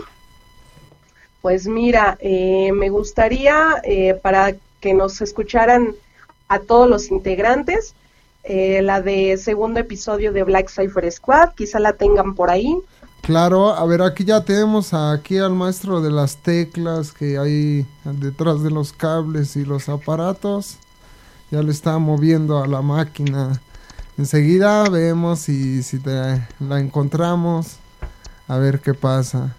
S12: Pues mira, me gustaría para que nos escucharan a todos los integrantes, la de segundo episodio de Black Cypher Squad, quizá la tengan por ahí.
S3: Claro, a ver, aquí ya tenemos aquí al maestro de las teclas que hay detrás de los cables y los aparatos, ya le está moviendo a la máquina. Enseguida vemos si la encontramos, a ver qué pasa.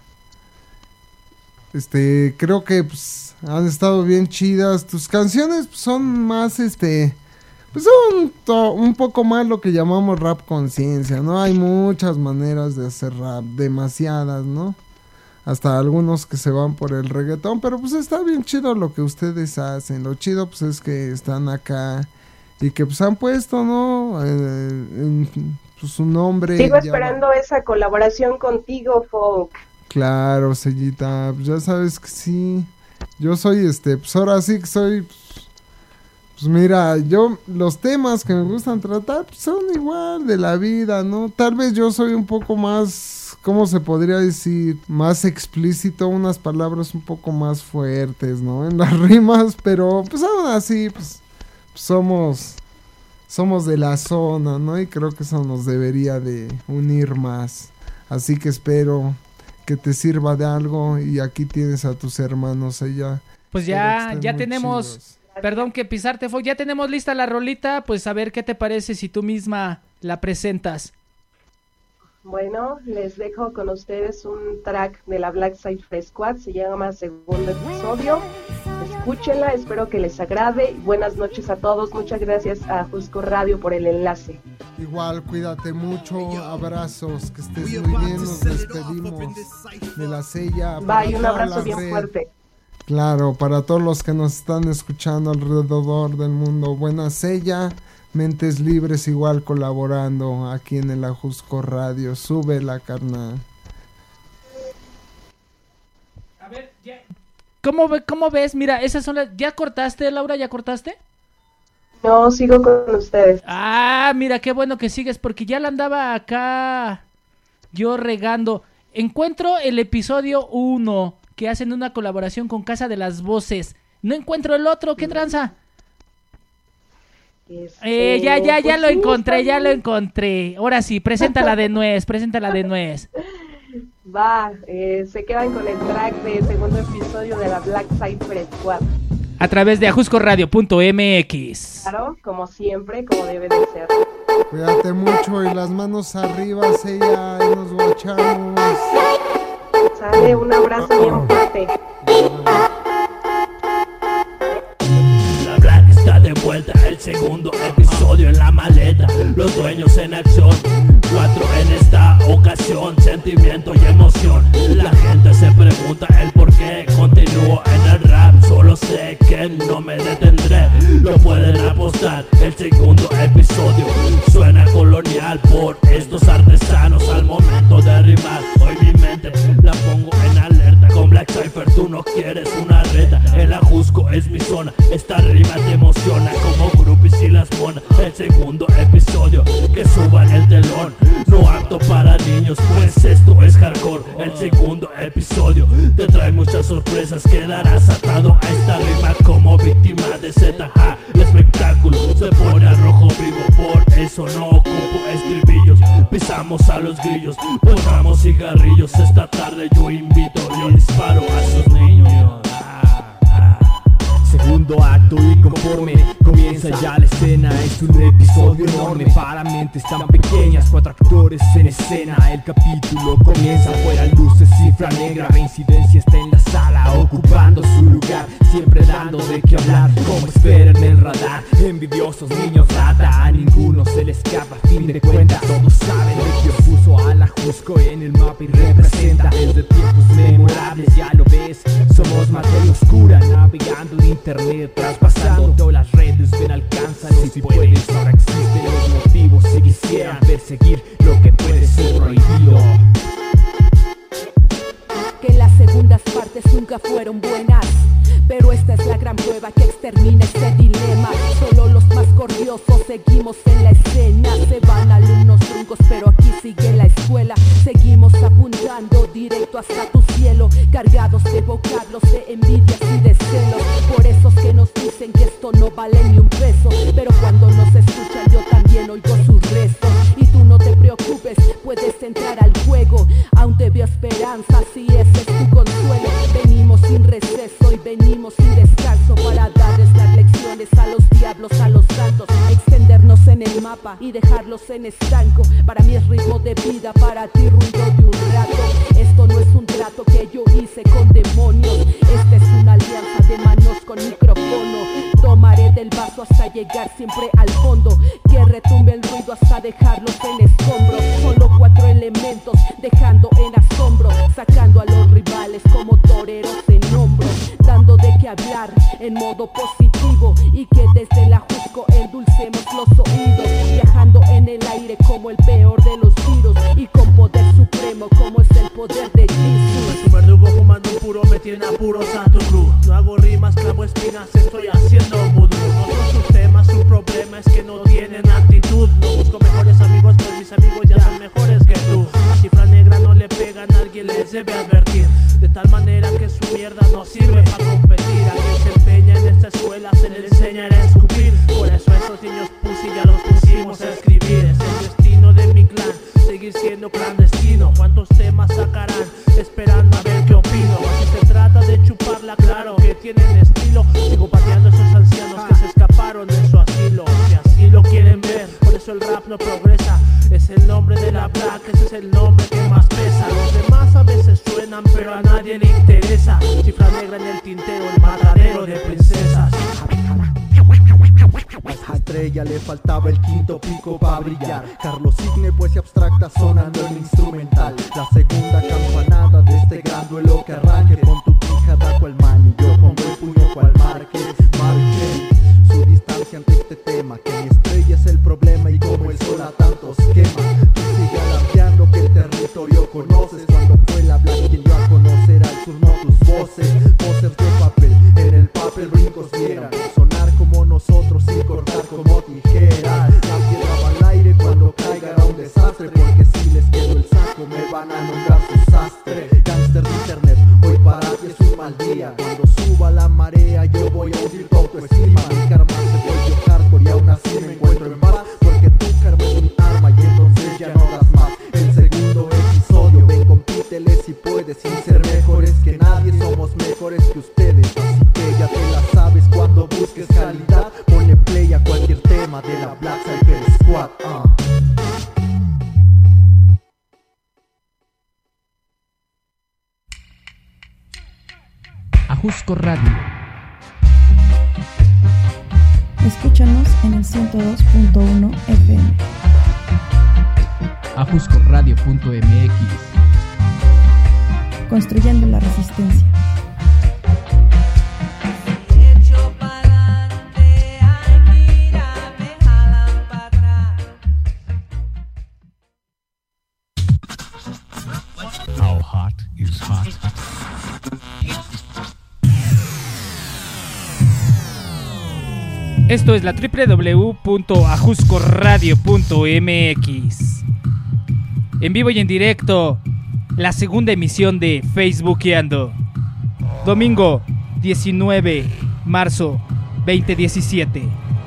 S3: Creo que pues han estado bien chidas. Tus canciones pues, son más pues son un poco más lo que llamamos rap conciencia, ¿no? Hay muchas maneras de hacer rap, demasiadas, ¿no? Hasta algunos que se van por el reggaetón, pero pues está bien chido lo que ustedes hacen. Lo chido pues es que están acá y que pues han puesto, ¿no? Pues, su nombre.
S12: Sigo esperando esa colaboración contigo, Folk.
S3: Claro, Sellita, pues ya sabes que sí. Yo soy pues ahora sí que soy pues mira, yo los temas que me gustan tratar pues, son igual de la vida, ¿no? Tal vez yo soy un poco más, ¿cómo se podría decir? Más explícito, unas palabras un poco más fuertes, ¿no? En las rimas, pero pues aún así pues somos de la zona, ¿no? Y creo que eso nos debería de unir más. Así que espero que te sirva de algo y aquí tienes a tus hermanos allá.
S2: Pues ya tenemos, chidos. Perdón que pisarte, Fog, ya tenemos lista la rolita, pues a ver qué te parece si tú misma la presentas.
S12: Bueno, les dejo con ustedes un track de la Black Cypher Squad, se llama Segundo Episodio. Escúchenla, espero que les agrade. Buenas noches a todos, muchas gracias a Jusco Radio por el enlace.
S3: Igual, cuídate mucho, abrazos, que estés muy bien, nos despedimos de la Sella.
S12: Bye, un abrazo bien fuerte.
S3: Claro, para todos los que nos están escuchando alrededor del mundo, buena Sella, Mentes Libres igual colaborando aquí en el Ajusco Radio, súbela, carnal.
S2: A ver, ya. ¿Cómo ves? Mira, esas son las... ¿Ya cortaste, Laura? ¿Ya cortaste?
S12: No, sigo con ustedes.
S2: Ah, mira, qué bueno que sigues, porque ya la andaba acá yo regando. Encuentro el episodio 1, que hacen una colaboración con Casa de las Voces. No encuentro el otro, ¿qué tranza? Ya lo encontré. Ahora sí, preséntala de nuez.
S12: Va, se quedan con el track de segundo episodio de la Black Cypher Squad.
S2: A través de ajuscoradio.mx.
S12: Claro, como siempre, como debe de ser.
S3: Cuídate mucho y las manos arriba, Sella, y nos guachamos.
S12: Sale, un abrazo bien fuerte.
S13: La Black está de vuelta, el segundo episodio en la maleta. Los dueños en acción, 4 en esta ocasión, sentimiento y emoción. La gente se pregunta el por qué continúo en el rap. Solo sé que no me detendré, lo pueden apostar. El segundo episodio suena no quieres una reta, el Ajusco es mi zona. Esta rima te emociona como groupies y las monas. El segundo episodio, que suban el telón. No apto para niños, pues esto es hardcore. El segundo episodio te trae muchas sorpresas. Quedarás atado a esta rima como víctima de ZH. El espectáculo se pone al rojo vivo, por eso no ocupo estribillos. Pisamos a los grillos, ponamos cigarrillos. Esta tarde yo invito, yo disparo a esos niños.
S6: Segundo acto y conforme comienza ya la escena. Es un episodio enorme para mentes tan pequeñas. 4 actores en escena, el capítulo comienza. Fuera luces, cifra negra, reincidencia está en la sala, ocupando su lugar, siempre dando de qué hablar. Como esperan en el radar, envidiosos niños rata, a ninguno se le escapa. A fin de cuentas todos saben de quién puso al Ajusco en el mapa y representa. Es de tiempos memorables, ya lo ves, somos materia oscura, navegando en internet, traspasando todas las redes. Ven, alcánzanos si puedes. Ahora existen los motivos si quisieran perseguir lo que puede ser prohibido.
S14: Que las segundas partes nunca fueron buenas, pero esta es la gran prueba que extermina este dilema. Solo los más cordiosos seguimos en la escena. Se van alumnos truncos, pero aquí sigue la escuela. Seguimos apuntando directo hasta tu cielo, cargados de vocablos, de envidias y de celos. Por esos que nos dicen que esto no vale ni un peso, pero cuando nos escuchan yo también oigo sus rezos. Y tú no te preocupes, puedes entrar al juego. Aún te veo esperanza, si ese es tu consuelo. Venimos sin receso y venimos sin descanso para darles las lecciones a los diablos, a los santos. Extendernos en el mapa y dejarlos en estanco. Para mí es ritmo de vida, para ti ruido de un rato. Esto no es un trato que yo hice con demonios. Esta es una alianza de manos con micrófono. Tomaré del vaso hasta llegar siempre al fondo. Que retumbe el ruido hasta dejarlos en escombros. Solo 4 elementos dejando en asombro, sacando a los rivales como toreros en hombros, dando de qué hablar en modo positivo y que desde el Ajusco endulcemos los oídos, viajando en el aire como el peor de los tiros y con poder supremo como es el poder de Jesus.
S13: Tu verdugo fumando un puro me tiene apuros a tu cruz. No hago rimas, clavo espinas, estoy haciendo vudú. No son sus temas, su problema es que no tienen actitud. No busco mejores amigos, pues mis amigos ya son mejores que tú. La cifra negra no le pegan, alguien les debe advertir. De tal manera que su mierda no sirve para competir. A quien se empeña en esta escuela se le enseña a escupir. Por eso esos niños pussy ya los pusimos a escribir. Es el destino de mi clan, seguir siendo clandestino. ¿Cuántos temas sacarán? Esperando a ver qué opino. Si se trata de chuparla, claro que tienen estilo. Sigo pateando a esos ancianos que se escaparon de su asilo. Si así lo quieren ver, por eso el rap no progresa. Es el nombre de la black, ese es el nombre que más pesa. Los demás a veces suenan, pero a nadie le interesa. Cifra negra en el tintero, el matadero de princesas.
S15: A Estrella le faltaba el quinto pico para brillar. Carlos Signe, poesía abstracta sonando en instrumental. La segunda campanada de este gran duelo que arranque. Pon tu quijada cual man y yo pongo el puño cual Márquez. Su distancia ante este tema, que mi estrella es el problema y como el sol a tantos quema. Tú sigue alardeando que el territorio conoces. Cuando fue la black quien dio a conocer al sur, no tus voces. Voces de papel, en el papel brincos vieran. Sonar como nosotros y cortar como tijera. La piedra va al aire cuando caiga era un desastre. Porque si les quedo el saco me van a nombrar su sastre. Gangster de internet, hoy para ti es un mal día. Cuando suba la marea yo voy a hundir tu autoestima. Mi karma se volvió hardcore y aún así me encuentro en paz. Porque tu karma es mi arma y entonces ya no das más. El segundo episodio, ven compítele si puedes. Sin ser mejores que nadie, somos mejores que ustedes. Así que ya te la sabes, cuando busques calidad ponle play a cualquier tema de la Black Cypher Squad.
S2: Ajusco Radio.
S7: Escúchanos en el 102.1 FM.
S2: Ajuscoradio.mx.
S7: Construyendo la resistencia.
S1: How hot is hot?
S2: Esto es la www.ajuscoradio.mx. En vivo y en directo, la segunda emisión de Facebookeando. Domingo 19 marzo 2017.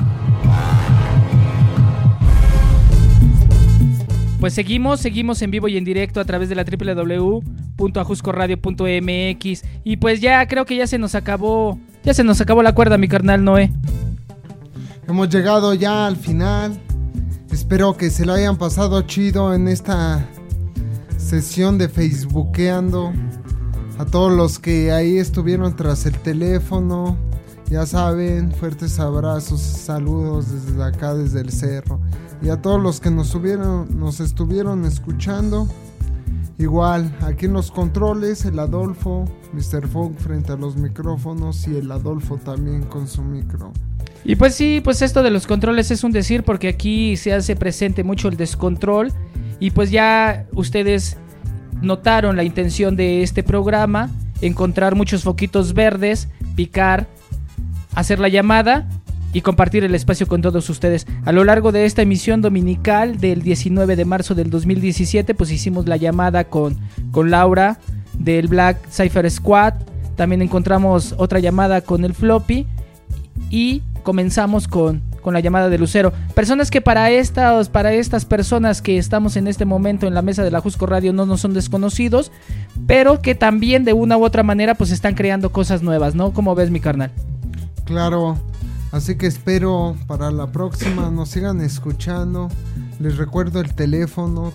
S2: Pues seguimos en vivo y en directo a través de la www.ajuscoradio.mx. Y pues ya creo que ya se nos acabó la cuerda, mi carnal Noé.
S3: Hemos llegado ya al final. Espero que se lo hayan pasado chido en esta sesión de Facebookeando. A todos los que ahí estuvieron tras el teléfono, ya saben, fuertes abrazos, saludos desde acá, desde el cerro. Y a todos los que nos estuvieron escuchando, igual, aquí en los controles, el Adolfo, Mr. Funk frente a los micrófonos y el Adolfo también con su micro.
S2: Y pues sí, pues esto de los controles es un decir porque aquí se hace presente mucho el descontrol. Y pues ya ustedes notaron la intención de este programa, encontrar muchos foquitos verdes, picar, hacer la llamada y compartir el espacio con todos ustedes. A lo largo de esta emisión dominical del 19 de marzo del 2017, pues hicimos la llamada con Laura del Black Cypher Squad. También encontramos otra llamada con el Floppy y comenzamos con la llamada de Lucero. Personas que para estas personas que estamos en este momento en la mesa de la Jusco Radio no nos son desconocidos, pero que también de una u otra manera pues están creando cosas nuevas, ¿no? ¿Cómo ves, mi carnal?
S3: Claro, así que espero para la próxima nos sigan escuchando. Les recuerdo el teléfono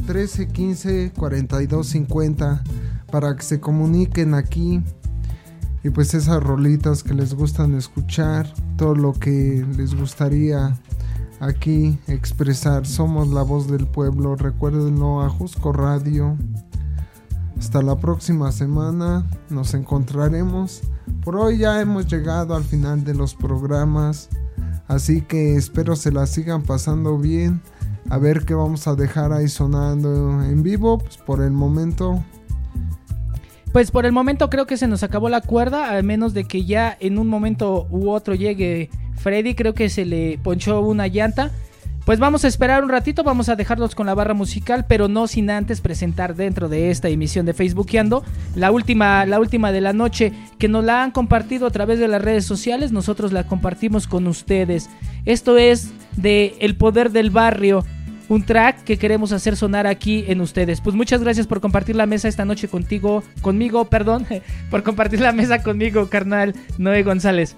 S3: 1315-4250 para que se comuniquen aquí. Y pues esas rolitas que les gustan escuchar, todo lo que les gustaría aquí expresar. Somos la voz del pueblo, recuérdenlo, a Jusco Radio. Hasta la próxima semana, nos encontraremos. Por hoy ya hemos llegado al final de los programas, así que espero se la sigan pasando bien. A ver qué vamos a dejar ahí sonando en vivo, pues por el momento...
S2: Pues por el momento creo que se nos acabó la cuerda, a menos de que ya en un momento u otro llegue Freddy, creo que se le ponchó una llanta. Pues vamos a esperar un ratito, vamos a dejarlos con la barra musical, pero no sin antes presentar dentro de esta emisión de Facebookeando la última de la noche, que nos la han compartido a través de las redes sociales, nosotros la compartimos con ustedes. Esto es de El Poder del Barrio, un track que queremos hacer sonar aquí en ustedes. Pues muchas gracias por compartir la mesa esta noche conmigo, por compartir la mesa conmigo, carnal Noé González.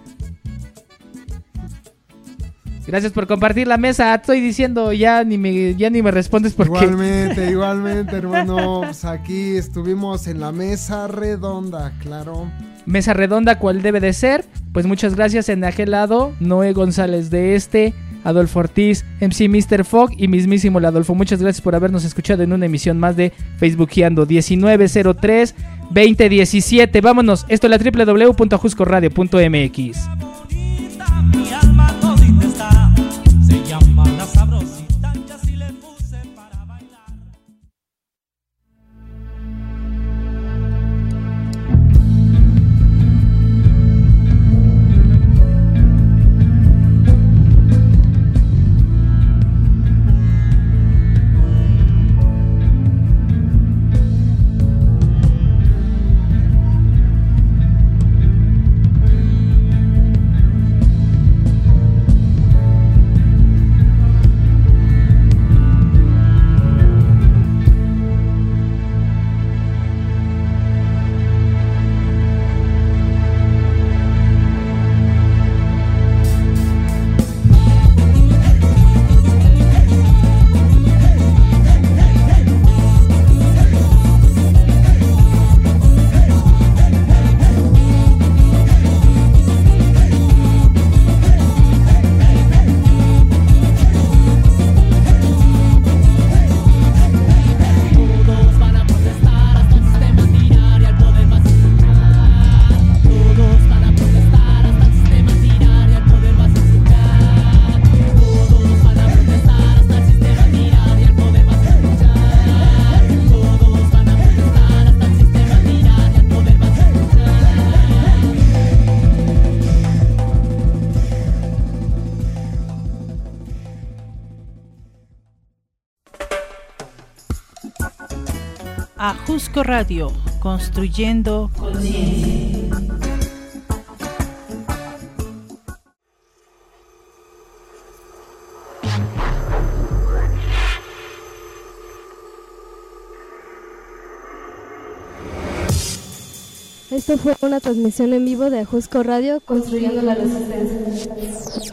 S2: Gracias por compartir la mesa. Estoy diciendo, ya ni me respondes porque...
S3: Igualmente, hermano. Pues aquí estuvimos en la mesa redonda, claro.
S2: Mesa redonda, cual debe de ser. Pues muchas gracias en aquel lado, Noé González de este... Adolfo Ortiz, MC Mr. Fog y mismísimo el Adolfo. Muchas gracias por habernos escuchado en una emisión más de Facebookeando 1903-2017. Vámonos, esto es la www.ajuscoradio.mx. Se llama La Sabrosita, ya sí le puse para bailar.
S16: Ajusco Radio, construyendo conciencia.
S17: Esto fue una transmisión en vivo de Ajusco Radio, construyendo la resistencia.